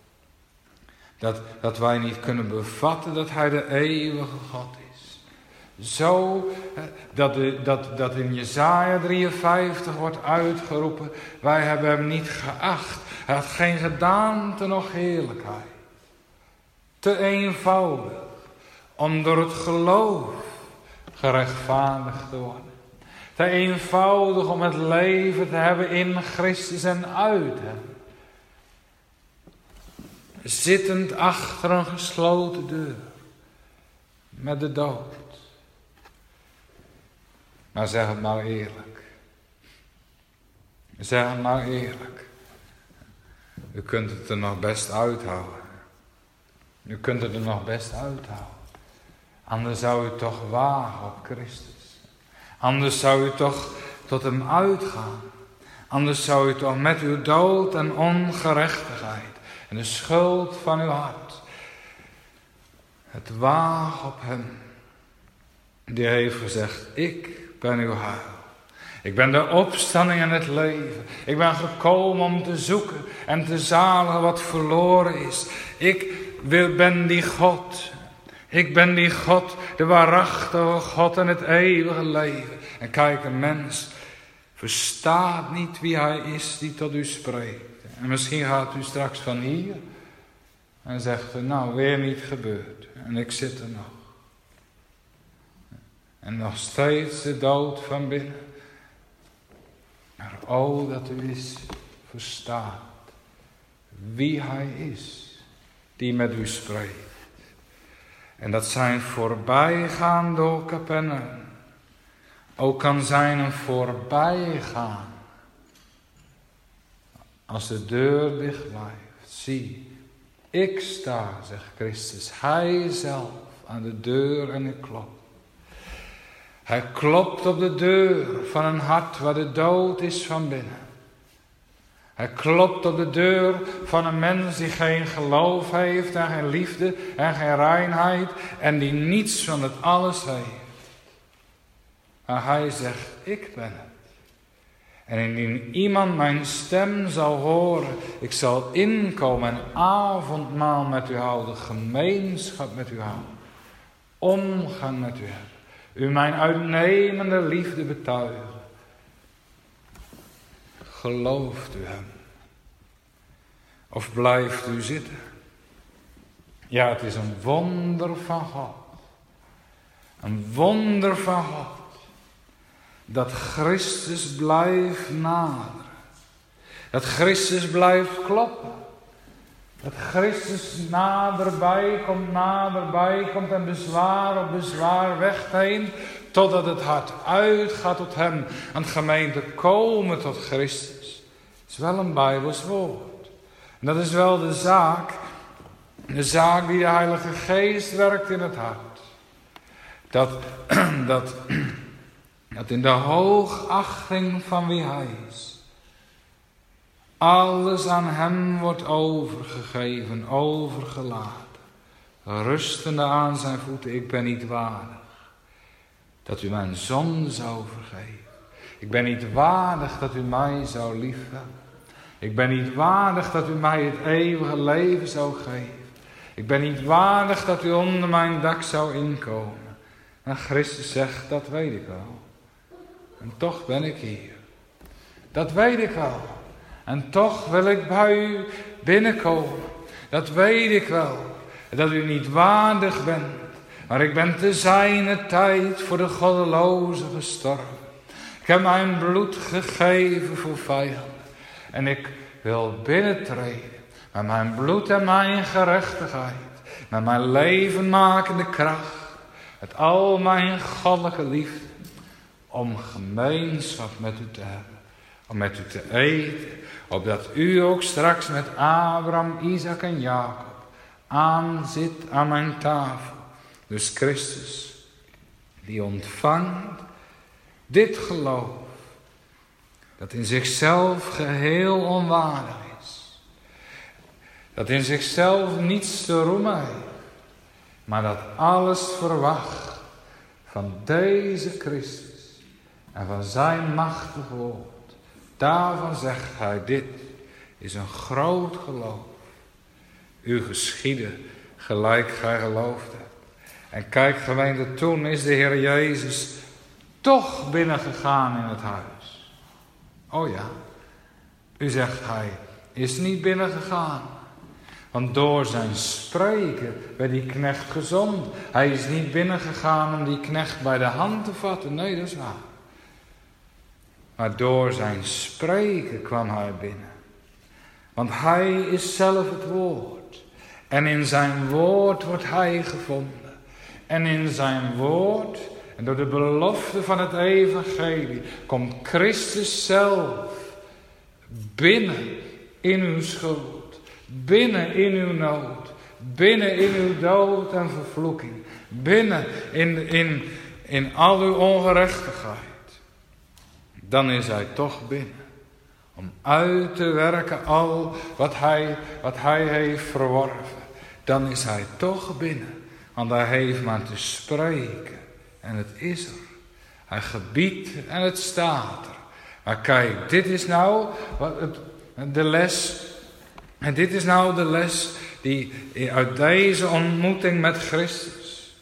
Dat wij niet kunnen bevatten dat hij de eeuwige God is. Zo dat in Jesaja 53 wordt uitgeroepen: wij hebben hem niet geacht. Hij had geen gedaante noch heerlijkheid. Te eenvoudig om door het geloof gerechtvaardigd te worden. Te eenvoudig om het leven te hebben in Christus en uit hem. Zittend achter een gesloten deur. Met de dood. Maar zeg het maar eerlijk. Zeg het maar eerlijk. U kunt het er nog best uithouden. U kunt het er nog best uithouden. Anders zou u toch wagen op Christus. Anders zou u toch tot hem uitgaan. Anders zou u toch met uw dood en ongerechtigheid en de schuld van uw hart het wagen op hem. Die heeft gezegd: ik ben uw heil. Ik ben de opstanding en het leven. Ik ben gekomen om te zoeken en te zaligen wat verloren is. Ik ben die God. Ik ben die God, de waarachtige God en het eeuwige leven. En kijk, een mens verstaat niet wie hij is die tot u spreekt. En misschien gaat u straks van hier en zegt u: nou, weer niet gebeurd. En ik zit er nog. En nog steeds de dood van binnen. Maar o, dat u eens verstaat wie hij is die met u spreekt. En dat zijn voorbijgaan door Capernaum ook kan zijn een voorbijgaan. Als de deur dicht blijft. Zie, ik sta, zegt Christus, hij zelf aan de deur en ik klop. Hij klopt op de deur van een hart waar de dood is van binnen. Hij klopt op de deur van een mens die geen geloof heeft en geen liefde en geen reinheid en die niets van het alles heeft. Maar hij zegt, ik ben het. En indien iemand mijn stem zal horen, ik zal inkomen en avondmaal met u houden, gemeenschap met u houden, omgang met u hebben, u mijn uitnemende liefde betuigen. Gelooft u hem? Of blijft u zitten? Ja, het is een wonder van God. Een wonder van God. Dat Christus blijft naderen. Dat Christus blijft kloppen. Dat Christus naderbij komt en bezwaar op bezwaar wegneemt, totdat het hart uitgaat tot hem. En gemeente komen tot Christus. Het is wel een Bijbels woord. En dat is wel de zaak die de Heilige Geest werkt in het hart. Dat in de hoogachting van wie hij is, alles aan hem wordt overgegeven, overgelaten. Rustende aan zijn voeten, ik ben niet waardig dat u mijn zonde zou vergeven. Ik ben niet waardig dat u mij zou liefhebben. Ik ben niet waardig dat u mij het eeuwige leven zou geven. Ik ben niet waardig dat u onder mijn dak zou inkomen. En Christus zegt, dat weet ik wel. En toch ben ik hier. Dat weet ik wel. En toch wil ik bij u binnenkomen. Dat weet ik wel. Dat u niet waardig bent. Maar ik ben te zijner tijd voor de goddelozen gestorven. Ik heb mijn bloed gegeven voor vijanden. En ik wil binnentreden. Met mijn bloed en mijn gerechtigheid. Met mijn levenmakende kracht. Met al mijn goddelijke liefde. Om gemeenschap met u te hebben. Om met u te eten. Opdat u ook straks met Abraham, Isaac en Jacob aanzit aan mijn tafel. Dus Christus, die ontvangt dit geloof. Dat in zichzelf geheel onwaardig is. Dat in zichzelf niets te roemen heeft. Maar dat alles verwacht van deze Christus. En van zijn machtig woord. Daarvan zegt hij, dit is een groot geloof. U geschieden gelijk gij geloofd hebt. En kijk gemeente, toen is de Heer Jezus toch binnengegaan in het huis. Oh ja, u zegt hij is niet binnengegaan. Want door zijn spreken werd die knecht gezond. Hij is niet binnengegaan om die knecht bij de hand te vatten. Nee, dat is waar. Maar door zijn spreken kwam hij binnen. Want hij is zelf het woord. En in zijn woord wordt hij gevonden. En in zijn woord, en door de belofte van het evangelie, komt Christus zelf binnen in uw schuld. Binnen in uw nood. Binnen in uw dood en vervloeking. Binnen in al uw ongerechtigheid. Dan is hij toch binnen. Om uit te werken al wat hij heeft verworven. Dan is hij toch binnen. Want hij heeft maar te spreken. En het is er. Hij gebiedt en het staat er. Maar kijk, dit is nou de les. En dit is nou de les die uit deze ontmoeting met Christus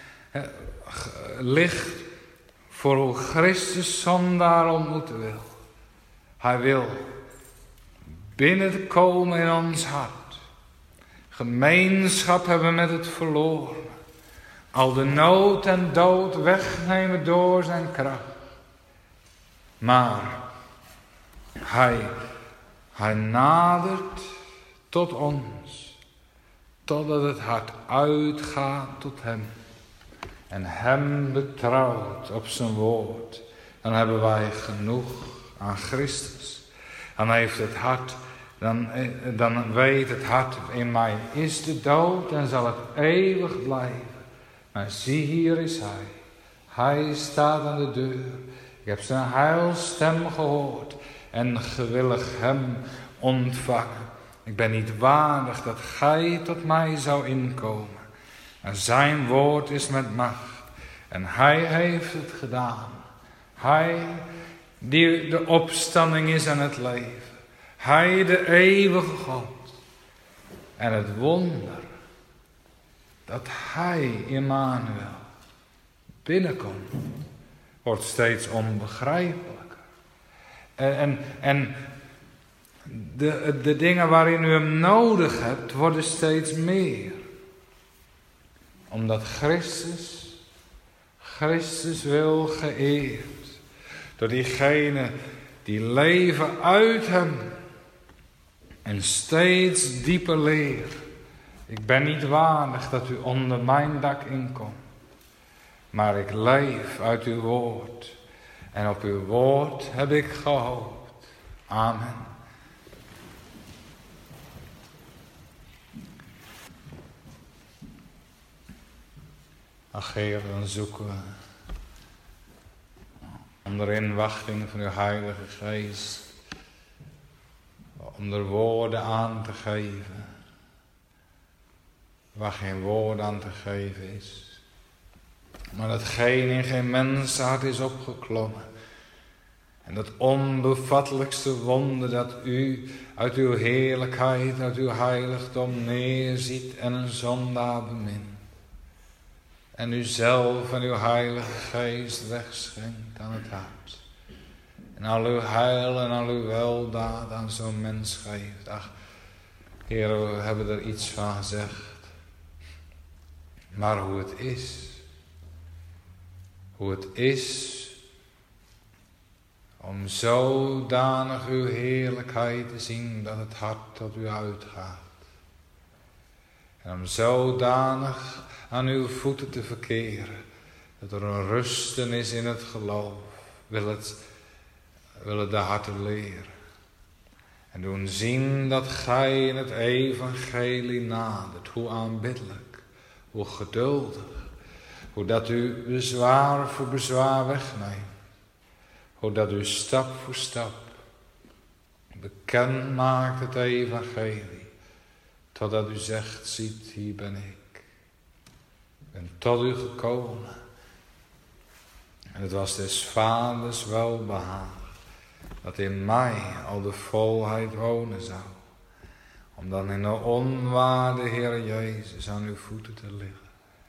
ligt. Voor hoe Christus zondaar ontmoeten wil. Hij wil binnenkomen in ons hart. Gemeenschap hebben met het verloren. Al de nood en dood wegnemen door zijn kracht. Maar hij nadert tot ons. Totdat het hart uitgaat tot hem. En hem betrouwt op zijn woord. Dan hebben wij genoeg aan Christus. Dan heeft het hart, dan weet het hart, in mij is de dood en zal het eeuwig blijven. Maar zie, hier is hij. Hij staat aan de deur. Ik heb zijn heilstem gehoord en gewillig hem ontvangen. Ik ben niet waardig dat gij tot mij zou inkomen. Maar zijn woord is met macht. En hij heeft het gedaan. Hij die de opstanding is en het leven. Hij de eeuwige God. En het wonder dat hij, Immanuel, binnenkomt, wordt steeds onbegrijpelijker. En de dingen waarin u hem nodig hebt, worden steeds meer. Omdat Christus wil geëerd. Door diegenen die leven uit hem. En steeds dieper leer. Ik ben niet waardig dat u onder mijn dak inkomt. Maar ik leef uit uw woord. En op uw woord heb ik gehoopt. Amen. Ach Heer, dan zoeken we onder inwachting van uw Heilige Geest om er woorden aan te geven waar geen woord aan te geven is, maar datgene in geen mensenhart is opgeklommen. En dat onbevattelijkste wonder dat u uit uw heerlijkheid, uit uw heiligdom neerziet en een zondaar bemint. En u zelf en uw Heilige Geest wegschenkt aan het hart. En al uw heil en al uw weldaad aan zo'n mens geeft. Ach, Heer, we hebben er iets van gezegd. Maar hoe het is om zodanig uw heerlijkheid te zien dat het hart tot u uitgaat. En om zodanig aan uw voeten te verkeren, dat er een rusten is in het geloof, willen de harten leren. En doen zien dat gij in het evangelie nadert, hoe aanbiddelijk, hoe geduldig, hoe dat u bezwaar voor bezwaar wegneemt, hoe dat u stap voor stap bekend maakt het evangelie, totdat u zegt, ziet, hier ben ik. Ik ben tot u gekomen. En het was des Vaders welbehagen dat in mij al de volheid wonen zou. Om dan in de onwaarde, Heer Jezus, aan uw voeten te liggen.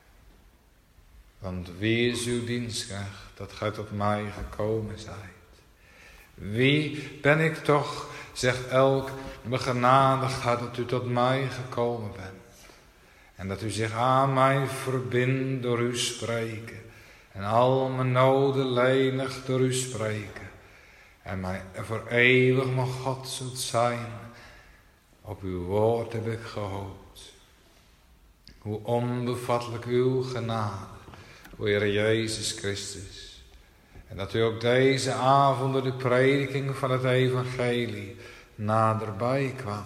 Want wie is uw dienstknecht dat gij tot mij gekomen zijt? Wie ben ik toch, zegt elk begenadigd hart, dat u tot mij gekomen bent. En dat u zich aan mij verbindt door uw spreken. En al mijn noden lenig door uw spreken. En mij voor eeuwig mijn God zult zijn. Op uw woord heb ik gehoopt. Hoe onbevattelijk uw genade, o Heer Jezus Christus. En dat u ook deze avond door de prediking van het evangelie naderbij kwam.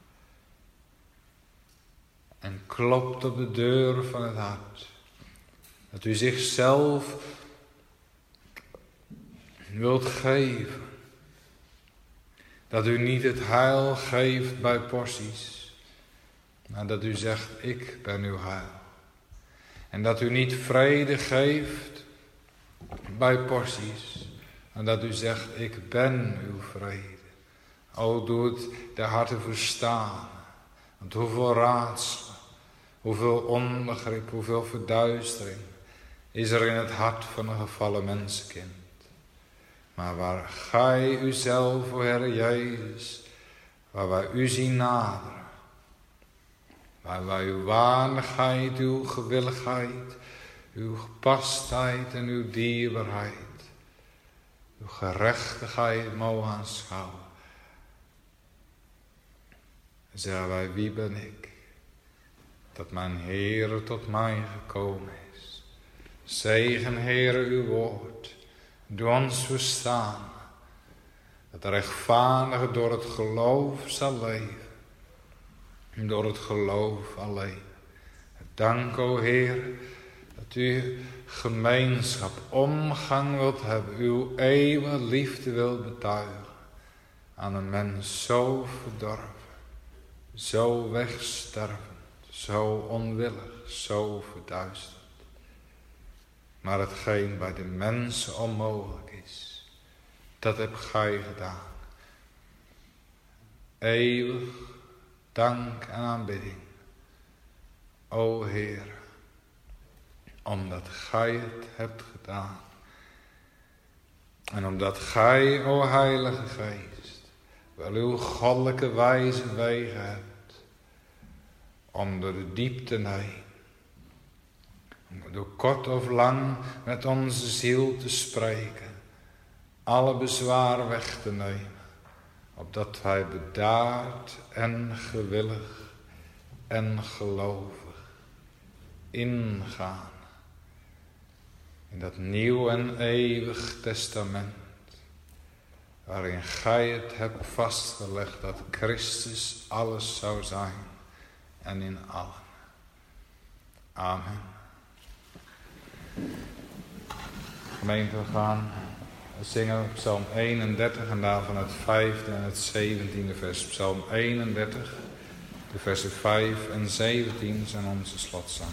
En klopt op de deur van het hart. Dat u zichzelf wilt geven. Dat u niet het heil geeft bij porties. Maar dat u zegt, ik ben uw heil. En dat u niet vrede geeft bij porties. Maar dat u zegt, ik ben uw vrede. O, doe het de harten verstaan. Want hoeveel raadselen, hoeveel onbegrip, hoeveel verduistering is er in het hart van een gevallen mensenkind. Maar waar gij uzelf, o Heer Jezus, waar wij u zien naderen, waar wij uw waardigheid, uw gewilligheid, uw gepastheid en uw dierbaarheid, uw gerechtigheid mogen aanschouwen. Zeggen wij, wie ben ik, dat mijn Heere tot mij gekomen is. Zegen, Heere, uw woord, doe ons verstaan, dat de rechtvaardige door het geloof zal leven, door het geloof alleen. Dank, o Heer, dat u gemeenschap, omgang wilt hebben, uw eeuwige liefde wilt betuigen aan een mens zo verdorven. Zo wegstervend, zo onwillig, zo verduisterd. Maar hetgeen bij de mensen onmogelijk is, dat hebt gij gedaan. Eeuwig dank en aanbidding, o Heer, omdat gij het hebt gedaan. En omdat gij, o Heilige Geest, wel uw goddelijke wijze wegen hebt, om door de diepte heen, om door kort of lang met onze ziel te spreken, alle bezwaar weg te nemen, opdat wij bedaard en gewillig en gelovig ingaan in dat nieuw en eeuwig testament, waarin gij het hebt vastgelegd dat Christus alles zou zijn en in allen. Amen. Gemeente, we gaan zingen Psalm 31 en daarvan het 5e en het 17e vers. Psalm 31, de versen 5 en 17 zijn onze slotzang.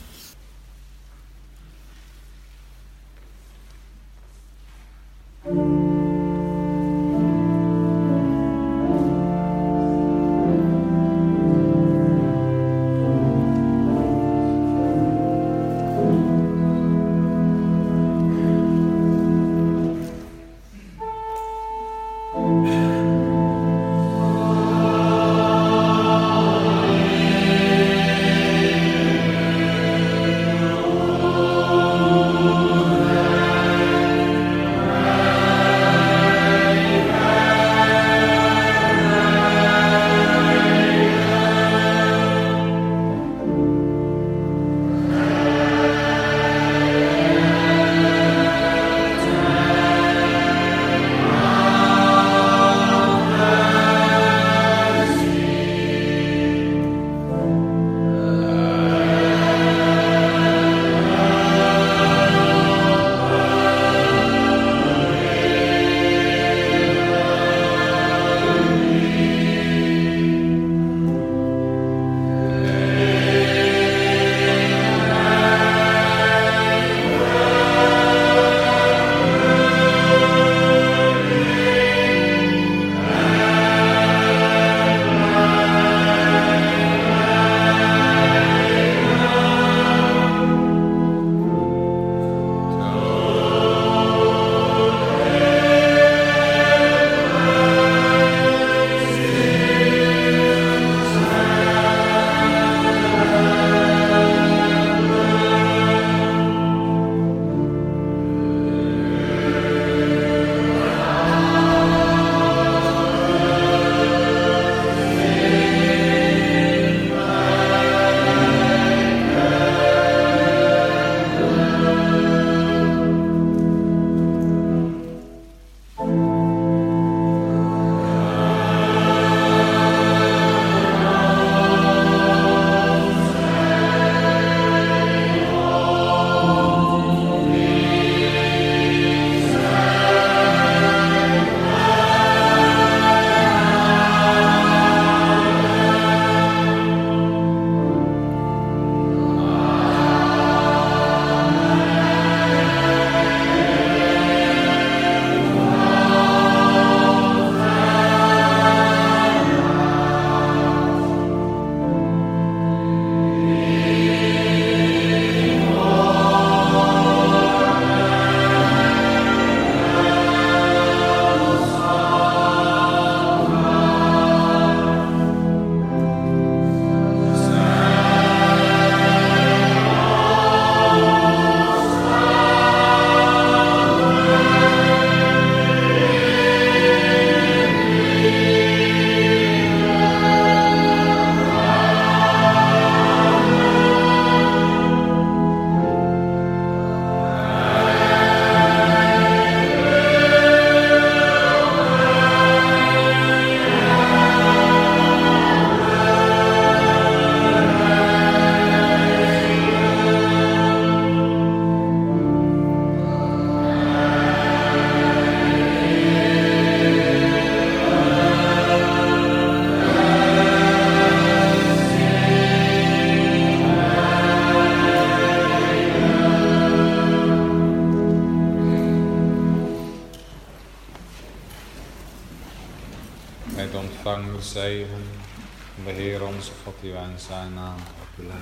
ontvang de zegen van de Heer onze God die wij in zijn naam opleggen.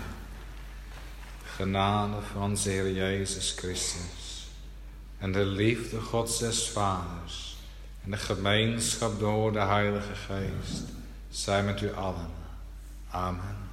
Genade van onze Heer Jezus Christus en de liefde Gods des Vaders en de gemeenschap door de Heilige Geest zij met u allen. Amen.